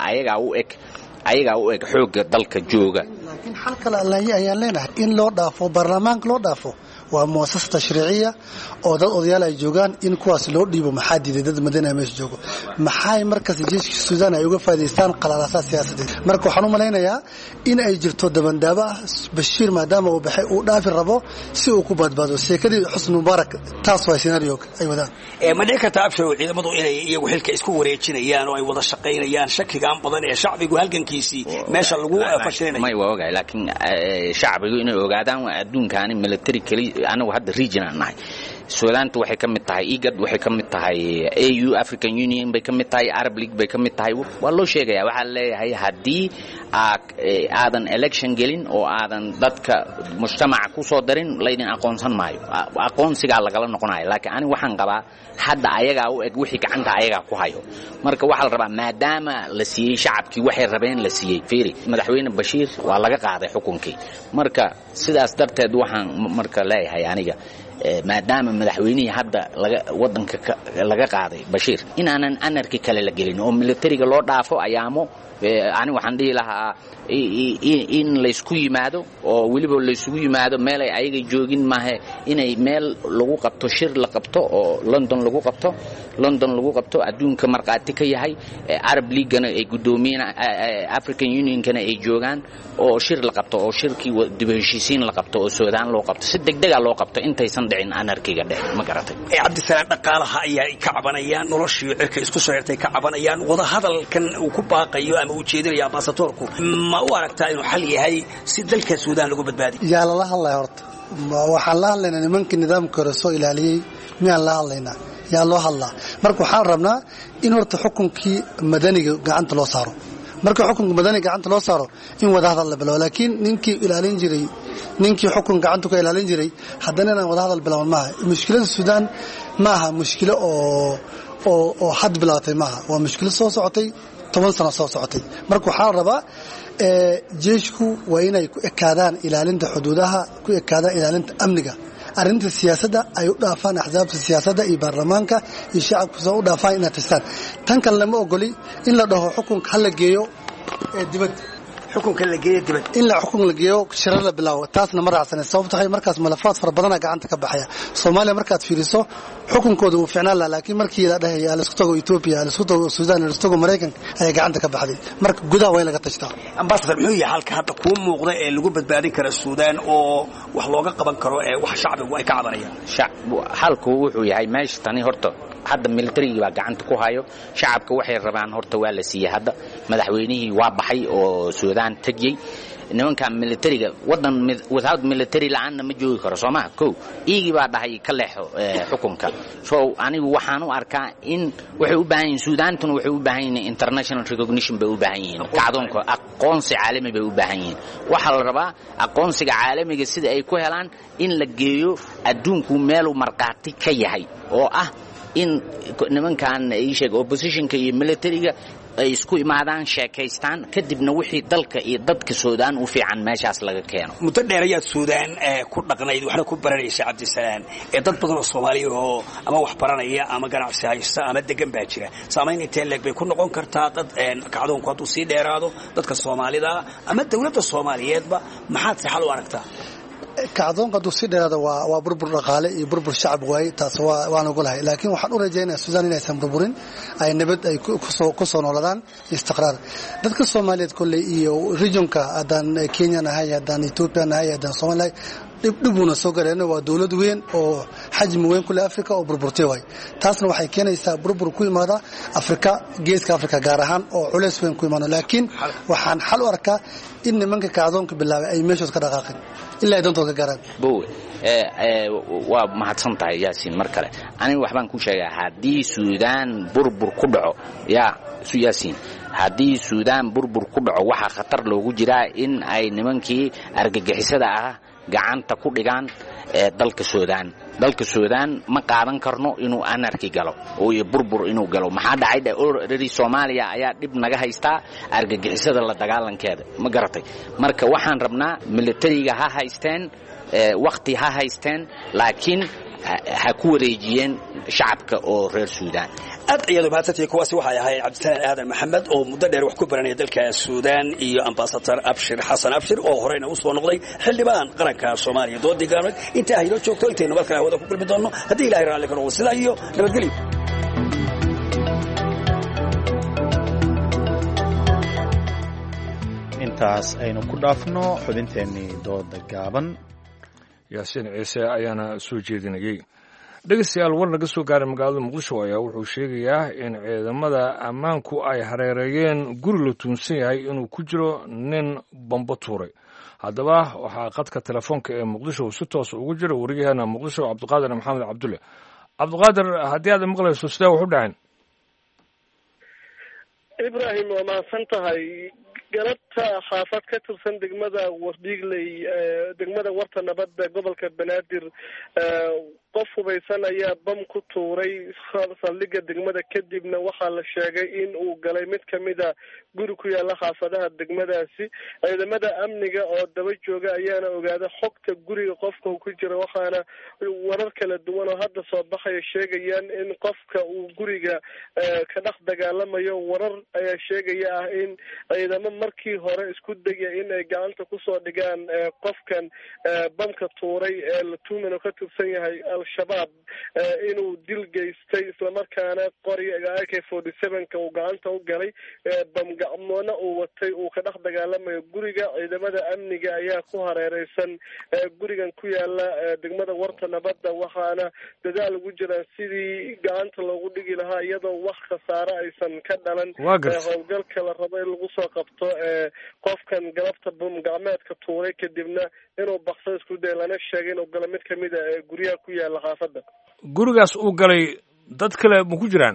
ayaga u eg xooga dalka jooga laakiin xal kale ayaan leenahay in loo dhaafo baarlamaanka loo dhaafo waa muasasad tashriiciya oo dad odayaal ay joogaan in kuwaas loo dhiibo maxaa diiday dad madana meesha joogo maxay markaas jeeshka Suudaan ay uga faa'iideystaan qalalaasa siyaasadeed marka waxaan u maleynayaa in ay jirto dabandaaba Bashiir maadaama uu baxay uu dhaafi rabo si uu ku badbaado sheekadii Xusni Mubaarak taas waa scenario ay wadaan ma dhici kartaa abshow ciidamadu inay iyagu xilka isku wareejinayaan oo ay wada shaqeynayaan shakigaan badan ee shacbigu halgankiisii meesha lagu fashilinayo may waa ogaay laakiin shacbigu inay ogaadaan adduunkaani military kali anagu hadda regional nahay Suudaanta waxay ka mid tahay IGAD waxay ka mid tahay AU African Union bay ka mid tahay Arab League bay ka mid tahay waa loo sheegaya waxa leeyahay hadii aadan election gelin oo aadan dadka mujtamaca ku soo darin leedin aqoonsan maayo aqoonsiga laga noqonayo laakiin ani waxaan qabaa hadda ayaga u eg wixii gacanta ayaga ku hayo marka waxa la rabaa maadaama la siiyay shacabkii waxay rabeen la siiyay fiiri madaxweyne Bashiir waa laga qaaday xukunkii marka sidaas darteed waxaan marka leeyahay aniga maadaama madaxweynihii hadda wadanka laga qaaday Bashiir inaanan anarki kale la gelin oo militariga loo dhaafo ayaamo ani waxaan dhihi lahaa in la isku yimaado oo waliba la isugu yimaado meel ay ayaga joogin maahe inay meel lagu qabto shir la qabto oo London lagu qabto adduunka marqaati ka yahay Arab League-na ay gudoomiyeen African Union-kana ay joogaan oo shir la qabto oo shirkii dib u heshiisiin la qabto oo Suudaan loo qabto si degdeg ah loo qabto intaysan dhicin anarkiga dhexe ma garatay Cabdisalaam dhaqaalaha ayaa ka cabanayaan noloshii cirka isku soo yartay ka cabanayaan wada hadalkan uu ku baaqayo ama uu jeedinayo ambassadorku ma u aragtaa inuu xal yahay si dalka Suudaan lagu badbaadiyo yaa la hadlay horta waxaan la hadlaynaa nimanka nidaamka soo ilaaliyay miyaan la hadlaynaa yaa loo hadlaa marka waxaan rabnaa in horta xukunkii madaniga gacanta loo saaro marka xukunka madaniga gacanta loo saaro in wada hadal la bilaabo laakiin ninkii xukun gacanta ku ilaalin jiray haddana inaan wada hadal bilaaban maaha mushkilada Suudaan maaha mushkilo oo had bilaatay maaha waa mushkilo soo socotay 10 sano soo socotay marka waxaan rabaa jeeshku waa inay ku ekaadaan ilaalinta xuduudaha ku ekaadaan ilaalinta amniga arrinta siyaasadda ay u dhaafaan axsaabta siyaasadda iyo baarlamaanka iyo shacabku soo u dhaafaan inay tastaan tan kale lama ogoli in la dhaho xukunka hal la geeyo dibad xukunka la geeyo dibad in la xukun la geeyo shirar la bilaawo taasna ma raacsan sababtoo ay markaas malafaad far badan gacanta ka baxaya Soomaaliya markaad fiiriso xukunkooda uu fiicnaan lahaa laakiin markii la dhahay la isku tago Ethiopia la isku tago Suudaan la isku tago Mareykanka ay gacanta ka baxday marka gudaha way laga tashtaa ambassador muxuu yahay halka hadda ku muuqda ee lagu badbaadin karo Suudaan oo wax looga qaban karo ee wax shacbigu ay ka cabanayaan halku wuxuu yahay meesha tani horta hadda militariga baa gacanta ku hayo shacabka waxay rabaan horta waa la siiyay hadda madaxweynihii waa baxay oo Suudaan tagay nimanka militariga wadan without military laana ma joogi karo Soomaaliya iigi baa dhahay ka leexo xukunka so anigu waxaan u arkaa in waxay u baahan yihiin Suudaantuna waxay u baahan yihiin international recognition bay u baahan yihiin kacdoonka aqoonsi caalami bay u baahan yihiin waxa la rabaa aqoonsiga caalamiga sida ay ku helaan in la geeyo adduunku meel uu marqaati ka yahay oo ah in nimankan ay sheeg oppositionka iyo militariga ay isku imaadaan sheekaystaan kadibna wixii dalka iyo dadka Suudaan u fiican meeshaas laga keeno muddo dheer ayaa Suudaan ku dhaqnayd waxna ku baranaysa Cabdisalaam dad badan oo Soomaali oo ama wax baranaya ama ganacsi haysta ama degan baa jira saameyn intee leeg bay ku noqon kartaa dad kacdoonku haduu sii dheeraado dadka Soomaalida ama dawladda Soomaaliyeedba maxaad si xal u aragtaa kacdoonka hadduu sii dheeraado waa burbur dhaqaale iyo burbur shacab waaye taas waan ogolahay laakiin waxaan u rajaynayaa Suudaan inaysan burburin ay nabad ay ku soo nooladaan istiqraar dadka Soomaaliyeed kolley iyo regionka haddaan Kenya nahay haddaan Ethiopia nahay haddaan Soomaaliya dhibuna soo galeen waa dowlad weyn oo xajmi weyn ku leh Afrika oo burburtay way taasna waxay keenaysaa burbur ku yimaada Afrika geeska Afrika gaar ahaan oo culeys weyn ku yimaado laakiin waxaan xal u arkaa in nimanka kacdoonka bilaabay ay meeshood ka dhaqaaqeen ilaa ay dantooda gaaraan waa mahadsan tahay Yaasiin mar kale aniga waxbaan ku sheegaa haddii Suudaan burbur ku dhaco Yaasiin haddii Suudaan burbur ku dhaco waxa khatar loogu jiraa in ay nimankii argagixisada ah gacanta ku dhigaan dalka Suudaan ma qaadan karno inuu anarki galo oo burbur inuu galo maxaa dhacay already Soomaaliya ayaa dib naga haysta argagixisada la dagaalankeeda ma garatay marka waxaan rabnaa militariga ha haysteen waqti ha haysteen laakiin ha ku wareejiyeen shacabka oo reer Suudaan aad iyadu maatay kuwaasi waxay ahaayeen Cabdisalaan Aadan Maxamed oo muddo dheer wax ku baranaya dalka Suudaan iyo ambassador Abshir Xasan Abshir oo horeyna u soo noqday xildhibaan qaranka Soomaaliya dood deegaanad inta ay la joogto intaynu markaa wada ku kulmi doono haddii Ilaahay raalli ka noqdo sida iyo nabadgelyo intaas aynu ku dhaafno xubinteennii dooda gaaban Yaasiin Ciise ayaana soo jeedinayay dhegeystayaal war naga soo gaaray magaalada Muqdisho ayaa wuxuu sheegayaa in ciidamada ammaanku ay hareereeyeen guri la tuunsan yahay inuu ku jiro nin bombo tuuray haddaba waxaa qadka telefoonka ee Muqdisho si toos ugu jira wariyahana Muqdisho Cabdiqaadir Maxamed Cabdulle Cabdiqaadir haddii aad maqlayso sidee wax u dhaceen Ibrahim waa mahadsan tahay galabta xaafad ka tirsan degmada Wardiigley degmada Warta Nabadda gobolka Banaadir qof hubaysan ayaa bam ku tuuray saldhigga degmada kadibna waxaa la sheegay in uu galay mid kamida guri ku yaala xaafadaha degmadaasi ciidamada amniga oo daba jooga ayaana ogaaday xogta guriga qofka ku jira waxaana warar kala duwan oo hadda soo baxaya sheegayaan in qofka uu guriga ka dhex dagaalamayo warar ayaa sheegaya ah in ciidamo markii hore isku dayay in ay gacanta kusoo dhigaan qofkan bamka tuuray ee la tuumano ka tirsan yahay al-shabaab inuu dil geystay islamarkaana qoriga AK47 uu gacanta u galay bamgacmoona uu watay uu ka dhex dagaalamayo guriga ciidamada amniga ayaa ku hareereysan gurigan ku yaala degmada Warta Nabadda waxaana dadaal ugu jira sidii gacanta loogu dhigi lahaa iyadoo wax khasaare aysan ka dhalan howlgalka la rabo in lagu soo qabto qofkan galabta bamgacmeedka tuuray kadibna inuu baxso isku day lana sheegay inuu galo mid kamid ah guryaha ku yaala xaafadda gurigaas uu galay dad kale ma ku jiraan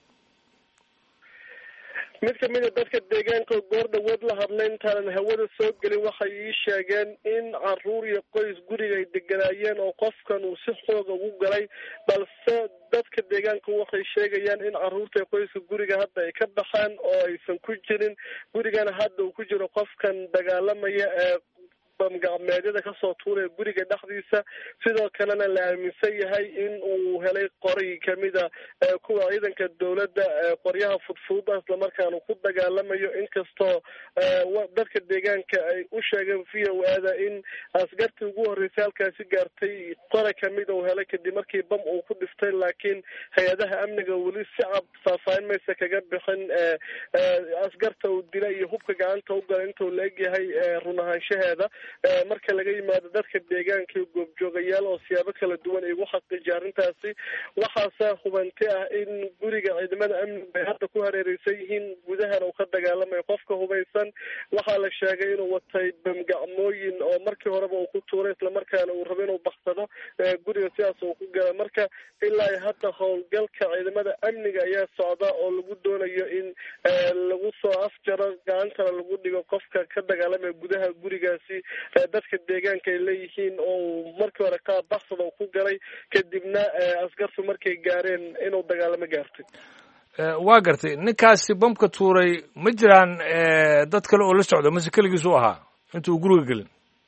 mid kamid ah dadka deegaanka goor dhawood la hadlay intaan hawada soo gelin waxay ii sheegeen in caruur iyo qoys guriga ay deganaayeen oo qofkan uu si xoog ugu galay balse dadka deegaanka waxay sheegayaan in caruurta iyo qoyska guriga hadda ay ka baxaan oo aysan ku jirin gurigana hadda uu ku jiro qofkan dagaalamaya bamgacmeedyada kasoo tuuraya guriga dhexdiisa sidoo kalena la aaminsan yahay in uu helay qori kamida kuwa ciidanka dowladda qoryaha fudfudud islamarkaana ku dagaalamayo inkastoo dadka deegaanka ay u sheegeen VOA-da in askartii ugu horreysay halkaasi gaartay qori kamida uu helay kadib markii bam uu ku dhiftay laakiin hay-adaha amniga weli si cad faahfaahin maysa kaga bixin askarta uu dila iyo hubka gacanta u galay intuu la egyahay run ahaanshaheeda marka laga yimaado dadka deegaanka iyo goobjoogayaal oo siyaabo kala duwan ay ugu xaqiijiyay arrintaasi waxaase hubanti ah in guriga ciidamada amniga ay hadda ku hareereysan yihiin gudahana uu ka dagaalamayo qofka hubaysan waxaa la sheegay inuu watay bamgacmooyin oo markii horeba uu ku tuuray islamarkaana uu rabo inuu baksado guriga sidaas uu ku gala marka ilaa hadda howlgalka ciidamada amniga ayaa socda oo lagu doonayo in lagu soo afjaro gacantana lagu dhigo qofka ka dagaalamaya gudaha gurigaasi dadka deegaanka ay leeyihiin oo markii hore qaab baxsada ku galay kadibna askartu markay gaareen inuu dagaalamo gaartay waa gartay ninkaasi bamka tuuray ma jiraan dad kale oo la socda mase keligiis u ahaa intuu guriga gelin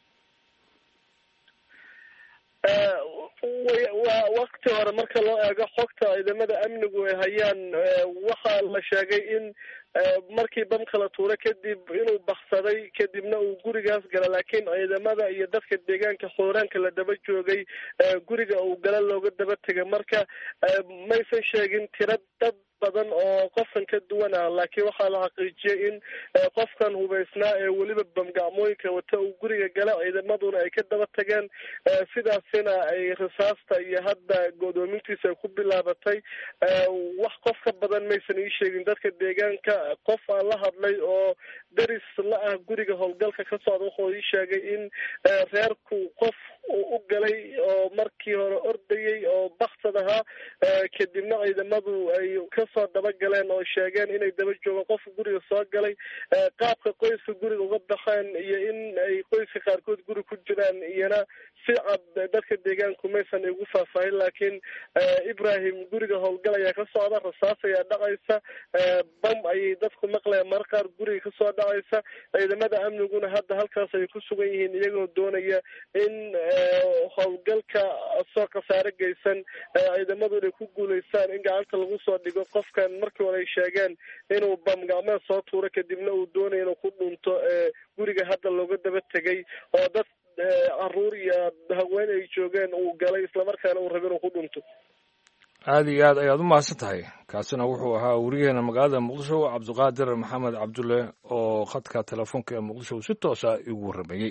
waa waqti hore marka loo eego xogta ciidamada amnigu ay hayaan waxaa la sheegay in markii bamka la tuuray kadib inuu baksaday kadibna uu gurigaas gala laakiin ciidamada iyo dadka deegaanka xooraanka la daba joogay guriga uu gala looga daba tegay marka maysan sheegin tira dad badan oo qofkan ka duwan ah, laakiin waxaa la xaqiijiyey in qofkan hubaysnaa ee weliba bamgacmooyinka wata uu guriga gala, ciidamaduna ay ka daba tageen, sidaasina ay rasaasta iyo hadda godoomintiisa ay ku bilaabatay. wax qof ka badan maysan ii sheegin dadka deegaanka. qof aan la hadlay oo daris la ah guriga howlgalka ka socda wuxuu ii sheegay in reerku qof u galay oo markii hore ordayay oo baksad ahaa, kadibna ciidamadu ay kasoo daba galeen oo sheegeen inay daba joogaan qofka guriga soo galay. qaabka qoyska guriga uga baxeen iyo in ay qoyska qaarkood guri ku jiraan iyana si cad dadka deegaanku maysan igu faahfaahin, laakiin Ibrahim guriga howlgal ayaa ka socda, rasaas ayaa dhacaysa, bam ayay dadku maqlayaan, mar qaar guriga kasoo dhacaysa. ciidamada amniguna hadda halkaas ay ku sugan yihiin iyagoo doonaya in howlgalka soo khasaare geysan ciidamadu inay ku guuleystaan in gacanta lagu soo dhigo qofkan markii hore ay sheegeen inuu bam gacmeed soo tuuro, kadibna uu doonaya inuu ku dhunto guriga hadda looga daba tegay oo dad caruur iyo haween ay joogeen uu galay, islamarkaana uu raba inuu ku dhunto. aad iyo aad ayaad u mahadsan tahay. kaasina wuxuu ahaa werigeena magaalada muqdisho cabdiqaadir maxamed cabdulle oo khadka telefoonka ee muqdisho si toosa igu warramayey.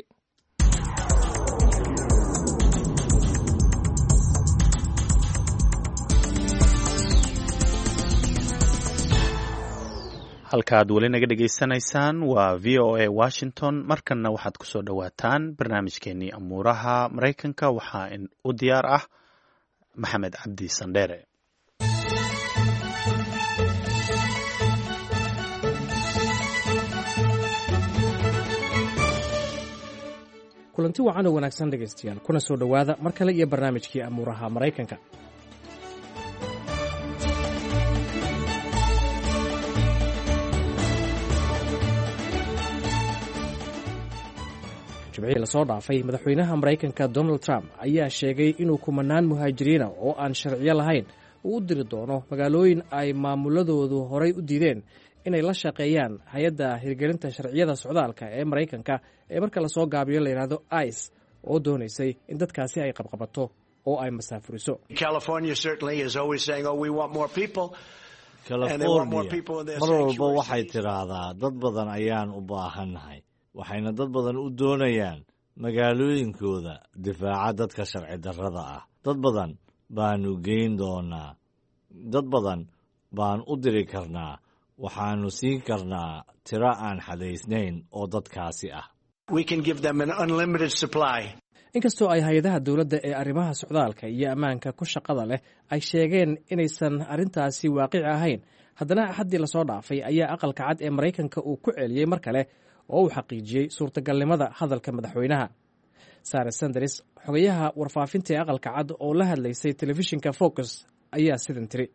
halkaaad weli naga dhegaysanaysaan waa v o a washington. markanna waxaad ku soo dhowaataan barnaamijkeenii amuuraha maraykanka. waxaa u diyaar ah maxamed cabdi sandheere. kulanti wacan oo wanaagsan dhegaystayaal, kuna soo dhowaada mar kale iyo barnaamijkii amuuraha maraykanka. jimcihii lasoo dhaafay madaxweynaha maraykanka donald trump ayaa sheegay inuu kumanaan muhaajiriina oo aan sharciyo lahayn uu u diri doono magaalooyin ay maamuladoodu horay u diideen inay la shaqeeyaan hay-adda hirgelinta sharciyada socdaalka ee maraykanka ee marka lasoo gaabiyo layidhaahdo ice oo doonaysay in dadkaasi ay qabqabato oo ay masaafuriso. california mar walba waxay tidhaahdaa dad badan ayaan u baahannahay, waxayna dad badan u doonayaan magaalooyinkooda difaaca dadka sharci darrada ah. dad badan baanu geyn doonaa, dad badan baan u diri karnaa, waxaannu siin karnaa tiro aan xadaysnayn oo dadkaasi ah. inkastoo ay hay-adaha dowladda ee arrimaha socdaalka iyo ammaanka ku shaqada leh ay sheegeen inaysan arrintaasi waaqici ahayn, haddana axaddii lasoo dhaafay ayaa aqalka cad ee maraykanka uu ku celiyey mar kale oo uu xaqiijiyey suurtagalnimada hadalka madaxweynaha. sare sanders, xogayaha warfaafinta ee aqalka cad oo la hadlaysay telefishinka focus, ayaa sidan tiri: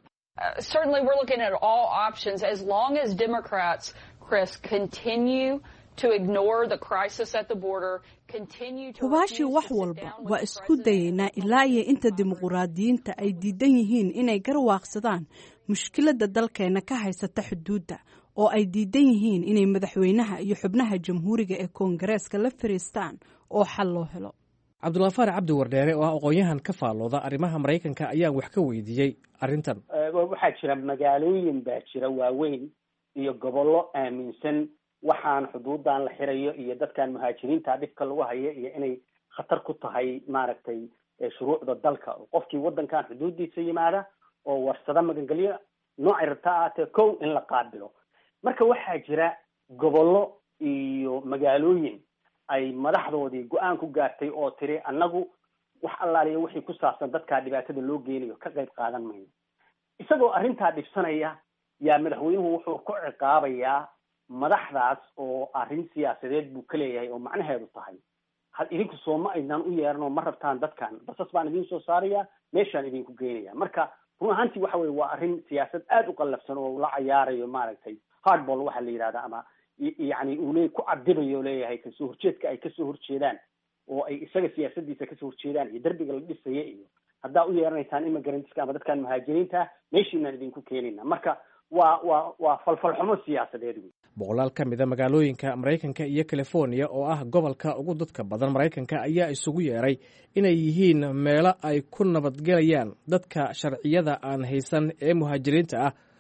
hubaashii wax walba waa isku dayaynaa ilaa iyo inta dimuquraadiyiinta ay diidan yihiin inay garwaaqsadaan mushkiladda dalkeena ka haysata xuduudda, oo ay diidan yihiin inay madaxweynaha iyo xubnaha jamhuuriga ee koongareeska la fariistaan oo xal loo helo. cabdulafaar cabdi wardheere oo ah aqoon-yahan ka faallooda arrimaha maraykanka ayaan wax ka weydiiyey arrintan. waxaa jira magaalooyin baa jira waaweyn iyo gobollo aaminsan waxaan xuduudan la xirayo iyo dadkan muhaajiriinta dhibka lagu hayo iyo inay khatar ku tahay maaragtay shuruucda dalka. qofkii wadankan xuduudiisa yimaada oo warsada magangelyo noocay rabta ahaatee kow in la qaabilo. marka waxaa jira gobollo iyo magaalooyin ay madaxdoodii go-aan ku gaartay oo tiri annagu wax allaaliya wixii ku saabsan dadkaa dhibaatada loo geynayo ka qayb qaadan mayno. isagoo arrintaa dhibsanaya yaa madaxweynuhu wuxuu ku ciqaabayaa madaxdaas oo arrin siyaasadeed buu ka leeyahay oo macnaheedu tahay idinku soo ma aydnaan u yeeran oo ma rabtaan dadkan, basas baan idin soo saaraya, meeshaan idinku geynaya. marka run ahaantii waxa weye waa arrin siyaasad aada u qallafsan oo la cayaarayo maaragtay hardball waxaa la yidhahda, ama yani uu ku cadibayo leeyahay kasoo horjeedka ay kasoo horjeedaan oo ay isaga siyaasadiisa kasoo horjeedaan iyo derbiga la dhisaya iyo haddaa u yeeranaysaan immigrantska ama dadkan muhaajiriinta meeshiinaan idinku keenayna. marka waa falfalxumo siyaasadeed wey. boqolaal ka mida magaalooyinka maraykanka iyo california oo ah gobolka ugu dadka badan maraykanka ayaa isugu yeeray inay yihiin meelo ay ku nabadgelayaan dadka sharciyada aan haysan ee muhaajiriinta ah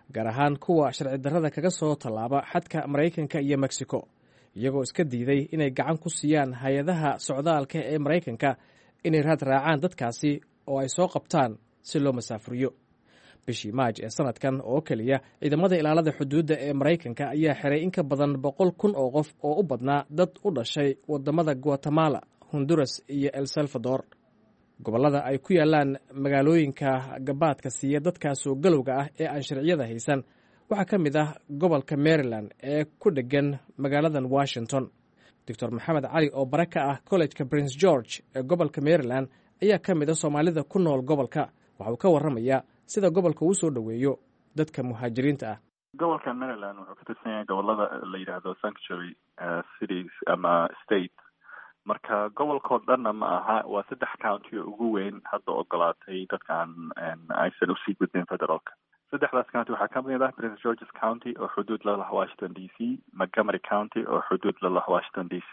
gaar ahaan kuwa sharci darrada kaga soo tallaaba xadka maraykanka iyo mexico iyagoo iska diiday inay gacan ku siiyaan hay-adaha socdaalka ee maraykanka inay raad raacaan dadkaasi oo ay soo qabtaan si loo masaafuriyo bishii maaj ee sanadkan oo keliya ciidamada ilaalada xuduudda ee maraykanka ayaa xiray in ka badan 100,000 oo qof oo u badnaa dad u dhashay wadamada guatemala, honduras iyo el salvador. gobollada ay ku yaalaan magaalooyinka gabaadka siiya dadkaasoo galowga ah ee aan sharciyada haysan waxaa ka mid ah gobolka maryland ee ku dhegan magaaladan washington. doctor maxamed cali oo bare ka ah collejka prince george ee gobolka maryland ayaa ka mid a soomaalida ku nool gobolka. waxa uu ka warramayaa sida gobolka uu soo dhoweeyo dadka muhaajiriinta ah. gobolka maryland wuxuu ka tirsan yahay gobolada la yidhaahdo sanctuary cities ama state. marka gobolkoo dhanna ma aha, waa 3 county oo ugu weyn hadda ogolaatay dadkaan aysan usii gudbin federaalka. 3daas county waxaa ka mid ah Prince George's County oo xuduud la lah Washington DC, Montgomery County oo xuduud la lah Washington DC,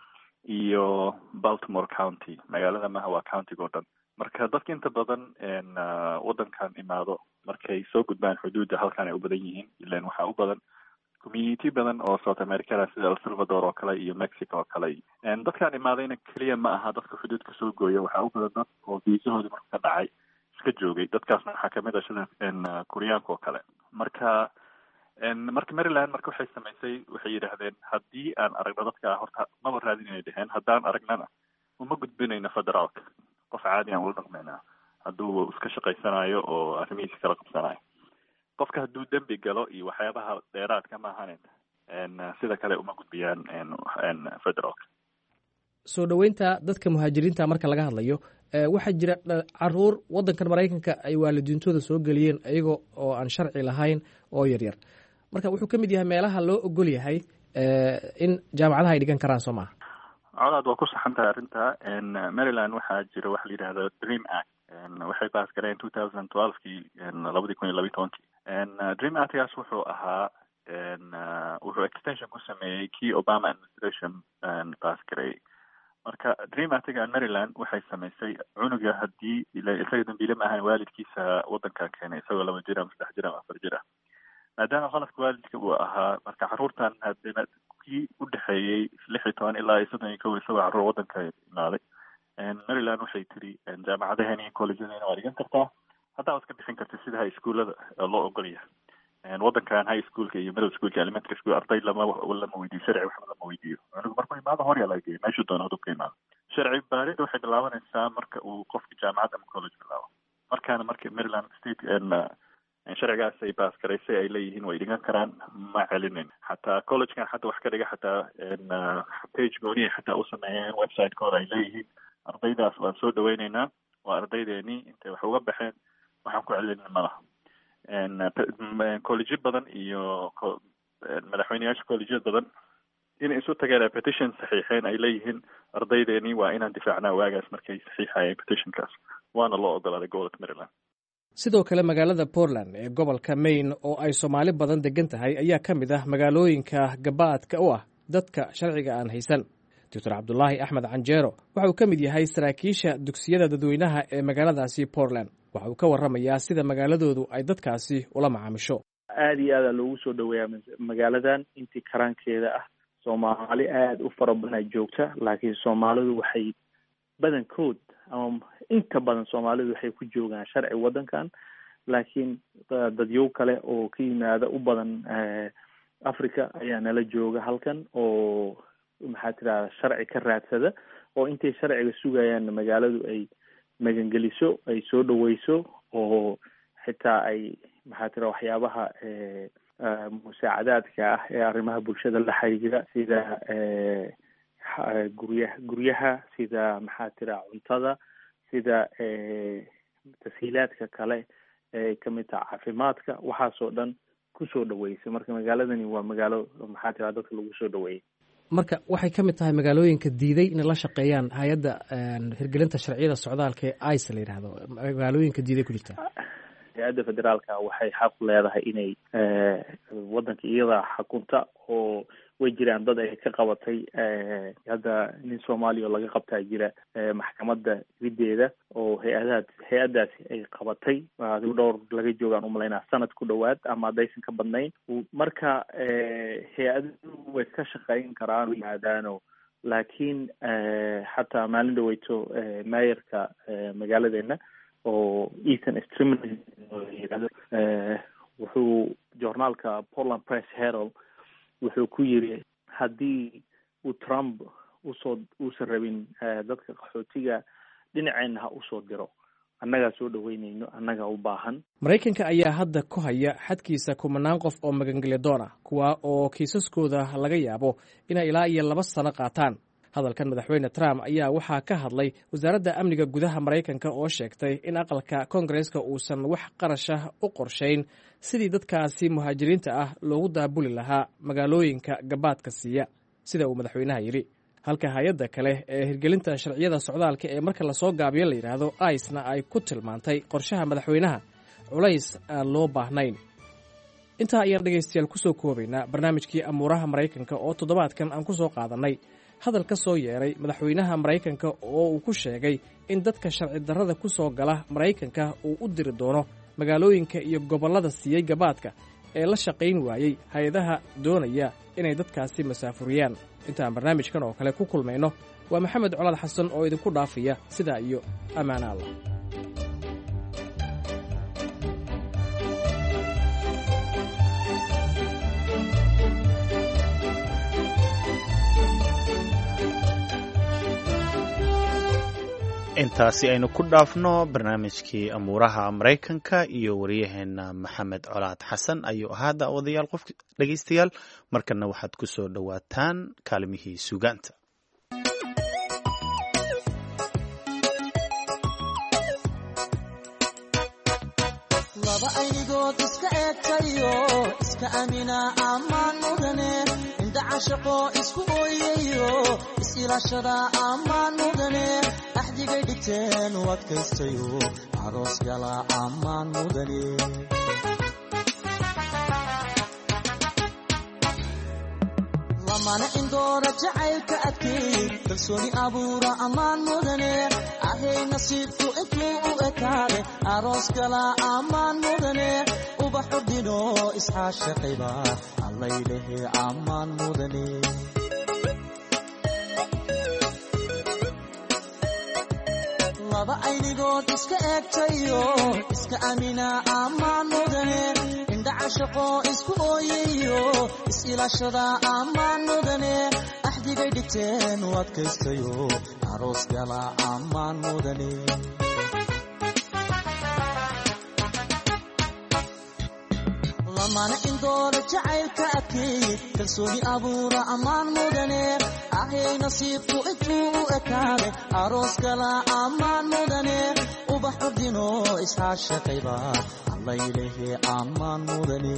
iyo Baltimore County. magaalada maha waa county-go dhan. marka dadka inta badan wadankan imaado markay soo gudbaan xuduudda halkan ay u badan yihiin, ilaan waxaa u badan community badan oo South Americana sida El Salvador oo kale iyo Mexico oo kale. dadkan imaadayna keliya ma aha dadka xuduudka soo gooya, waxaa u badan dad oo viisahooda marka ka dhacay iska joogay. dadkaasna waxaa kamid ah sida Koreaanka oo kale. marka Maryland marka waxay samaysay, waxay yidhaahdeen haddii aan aragno dadka horta maba raadin inay dheheen, haddaan aragnana uma gudbinayno federaalka, qof caadi aan ula dhaqmaynaa hadduu iska shaqaysanayo oo arrimihiisa kala qabsanayo. qofka hadduu dembi galo iyo waxyaabaha dheeraadka ma ahanin sida kale uma gudbiyaan federaalka. soo dhoweynta dadka muhaajiriinta marka laga hadlayo waxaa jira caruur wadankan maraykanka ay waalidiintooda soo geliyeen iyago oo aan sharci lahayn oo yaryar. marka wuxuu ka mid yahay meelaha loo ogol yahay in jaamacadaha ay dhigan karaan soo maaha. colaad waa ku saxan tahay arrinta. Maryland waxaa jira waxa la yidhahdo Dream Act. waxay baas gareen 2012kii 2012. Dream Actgaas wuxuu ahaa wuxuu extension ku sameeyey kii Obama administration baas gareeyey. marka Dream Actga Maryland waxay samaysay cunuga haddii isaga dambiile ma ahan waalidkiisa wadankan keenay isagoo 2 jir ama 3 jir ama 4 jir ah, maadaama qalabka waalidka uu ahaa. marka caruurtan haddana kii u dhexeeyey 16 ilaa 31 isagoo caruur wadanka imaaday. Maryland waxay tiri jaamacadaheena iyo collegedeena waa dhigan kartaa, haddaa iska bixin karta sida high schoolada loo ogol yahay. wadankan high schoolka iyo middle schoolka elementary school arday lama weydiiyo sharci, waxba lama weydiiyo. cunugu markuu imaado hor yaa laga geeyo meeshuu doono hadduu ka imaado. sharci baarid waxay bilaabanaysaa marka uu qofka jaamacad ama college bilaabo. markaana marka Maryland state sharcigaas ay baas garaysay ay leeyihiin way dhigan karaan, ma celinin. xataa collegekan xataa wax ka dhiga xataa page gooniya xataa u sameeyeen website-kooda ay leeyihiin ardaydaas waan soo dhaweyneynaa, waa ardaydeeni intay wax uga baxeen, waxaan ku celinin malaha. collegeyo badan iyo madaxweyneyaasha collegeyo badan inay isu tageen petition saxiixeen ay leeyihiin ardaydeeni waa inaan difaacnaa waagaas markay saxiixayeen petitionkaas, waana loo ogolaaday gobolka Maryland. sidoo kale magaalada Portland ee gobolka Maine oo ay Soomaali badan degan tahay ayaa ka mid ah magaalooyinka gabaadka u ah dadka sharciga aan haysan. Dr. Cabdulaahi Axmed Canjeero waxa uu ka mid yahay saraakiisha dugsiyada dadweynaha ee magaaladaasi Portland. waxa uu ka warramayaa sida magaaladoodu ay dadkaasi ula macaamisho. aad iyo aad loogu soo dhaweeyaa magaaladan intii karaankeeda ah. Soomaali aad u fara badan ay joogta, laakiin Soomaalidu waxay badankood ama inta badan Soomaalidu waxay ku joogaan sharci wadankan, laakiin dadyow kale oo ka yimaada u badan Africa ayaa nala jooga halkan oo maxaa tirahdaa sharci ka raadsada, oo intay sharciga sugayaan magaaladu ay magangeliso, ay soo dhaweyso, oo xitaa ay maxaa tira waxyaabaha musaacadaadka ah ee arrimaha bulshada la xiriira sida guryaha sida maxaa tira cuntada, sida tashiilaadka kale ee kamid taha caafimaadka, waxaasoo dhan kusoo dhaweysay. marka magaaladani waa magaalo maxaa tira dadka lagu soo dhaweeyay. marka waxay ka mid tahay magaalooyinka diiday inay la shaqeeyaan hay-adda hirgelinta sharciyada socdaalka ee ICE la yidhaahdo, magaalooyinka diiday ku jirta. hay-adda federaalka waxay xaq leedahay inay wadanka iyada xakunta, oo way jiraan dad ay ka qabatay hadda nin soomaaliya oo laga qabtaa jira maxkamadda rideeda oo hay-adaasi ay qabatay dhowr laga joogaan umalaynaa sanad ku dhowaad ama haddaysan ka badnayn marka hay-aduhu way ka shaqeyn karaan yimaadaano laakiin xataa maalin dhaweyto maayarka magaaladeena oo Ethan Streeman wuxuu journaalka Portland Press Herald wuxuu ku yiri haddii uu Trump uusan rabin dadka qaxootiga dhinaceena ha usoo diro annagaa soo dhaweynayno annagaa u baahan. Maraykanka ayaa hadda ku haya xadkiisa kumanaan qof oo magangelyo doon ah kuwa oo kiisaskooda laga yaabo inay ilaa iyo 2 sano qaataan. hadalkan madaxweyne Trump ayaa waxaa ka hadlay wasaaradda amniga gudaha Maraykanka oo sheegtay in aqalka Koongareeska uusan wax qarash ah u qorshayn sidii dadkaasi muhaajiriinta ah loogu daabuli lahaa magaalooyinka gabaadka siiya sida uu madaxweynaha yiri. halka hay'adda kale ee hirgelinta sharciyada socdaalka ee marka la soo gaabiyo la yiraahdo ICE-na ay ku tilmaantay qorshaha madaxweynaha culays aan loo baahnayn. inta ayaan dhageystayaal ku soo koobaynaa barnaamijkii amuuraha Maraykanka oo toddobaadkan aan ku soo qaadanay hadal ka soo yeeray madaxweynaha Maraykanka oo uu ku sheegay in dadka sharci darrada ku soo gala Maraykanka uu u diri doono magaalooyinka iyo gobollada siiyay gabaadka ee la shaqayn waayay hay'adaha doonaya inay dadkaasi masaafuriyaan. intaan barnaamijkan oo kale ku kulmayno waa Maxamed Colaad Xasan oo idinku dhaafaya sidaa iyo amaana Allah. intaasi aynu ku dhaafno barnaamijkii amuuraha Maraykanka iyo wariyaheena Maxamed Colaad Xasan ayuu ahaa daawadayaal qof dhageystayaal markana waxaad ku soo dhawaataan kaalmihii suugaanta. laba aynigood iska eegtayo iska amina amaan mudane inda cashaqo isku ooyayo is-ilaashada amaan mudane axdigay dhigteen u adkaystayo aroos gala amaan mudane lamana indoora jacaylka adkeey kalsooni abuura amaan mudane ahay nasiibku intuu u ekaade aroos gala amaan mudane ubaxu dhino isxaashaqayba allaylehe amaan mudane laba aynigood iska eegtayo iska amina amaan mudane inda cashaqo isku ooyayo is-ilaashada amaan mudane axdigay dhigteen u adkaystayo aroos gala amaan mudane lamana indoora jacaylka adkeey kalsooni abuura amaan mudane ahay nasiibku intuu u ekaade aroos gala amaan mudane ubax ordino isxaashaqayba allaylehe amaan mudane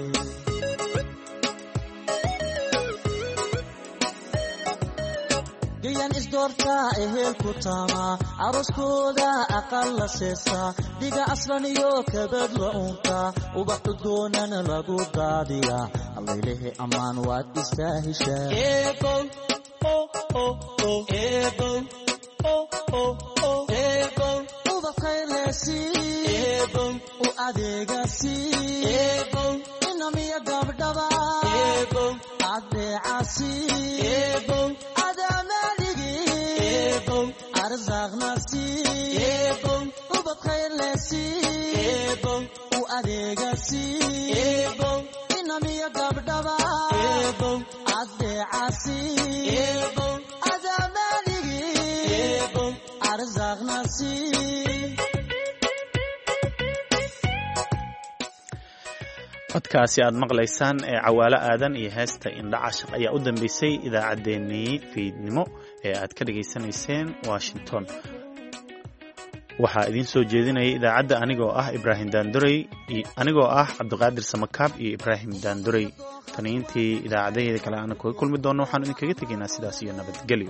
gayan isdoorta ehelku taama arooskooda aqal la seesa dhiga aslan iyo kabad la unta ubax udoonana lagu daadiya allaylehe amaan waad istaahishaa ubakaylesi u adeegasi inamiya gabdhaba adeecasi arzaqnasi ubad khayrlesi u adeegasi inamiya gabdhaba adeecasi adamaligi arzaqnasi codkaasi aad maqlaysaan ee Cawaale Aadan iyo heesta Indha Cashaq ayaa u dambeysay idaacaddeenii fiidnimo ee aad ka dhageysanayseen Washington. waxaa idin soo jeedinaya idaacadda anigoo ah Ibrahim Daandurey anigoo ah Cabdiqaadir Samakaab iyo Ibrahim Daandurey. taniintii idaacadeeda kale aan ku kulmi doono waxaan idinkaga tegaynaa sidaas iyo nabadgelyo.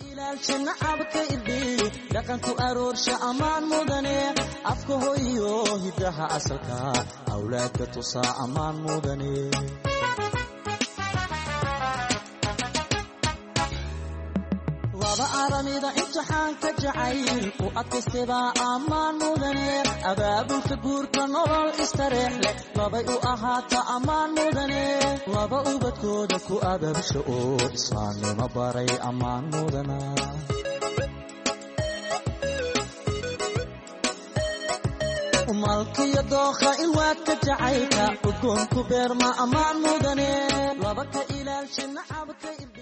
dhaqanku aroorsha amaan mudane afka hooyo hidaha asalka awlaadka tusaa amaan mudane laba aramida imtixaanka jacayl u adkaystebaa ammaan mudane abaabulka guurka nolol istareex leh labay u ahaata ammaan mudane laba ubadkooda ku abaabsho oo islaamnimo baray ammaan mudana malkiyo dookha ilwaadka jacaylka udgoonku beerma ammaan mudane laba ka ilaalsha nacabka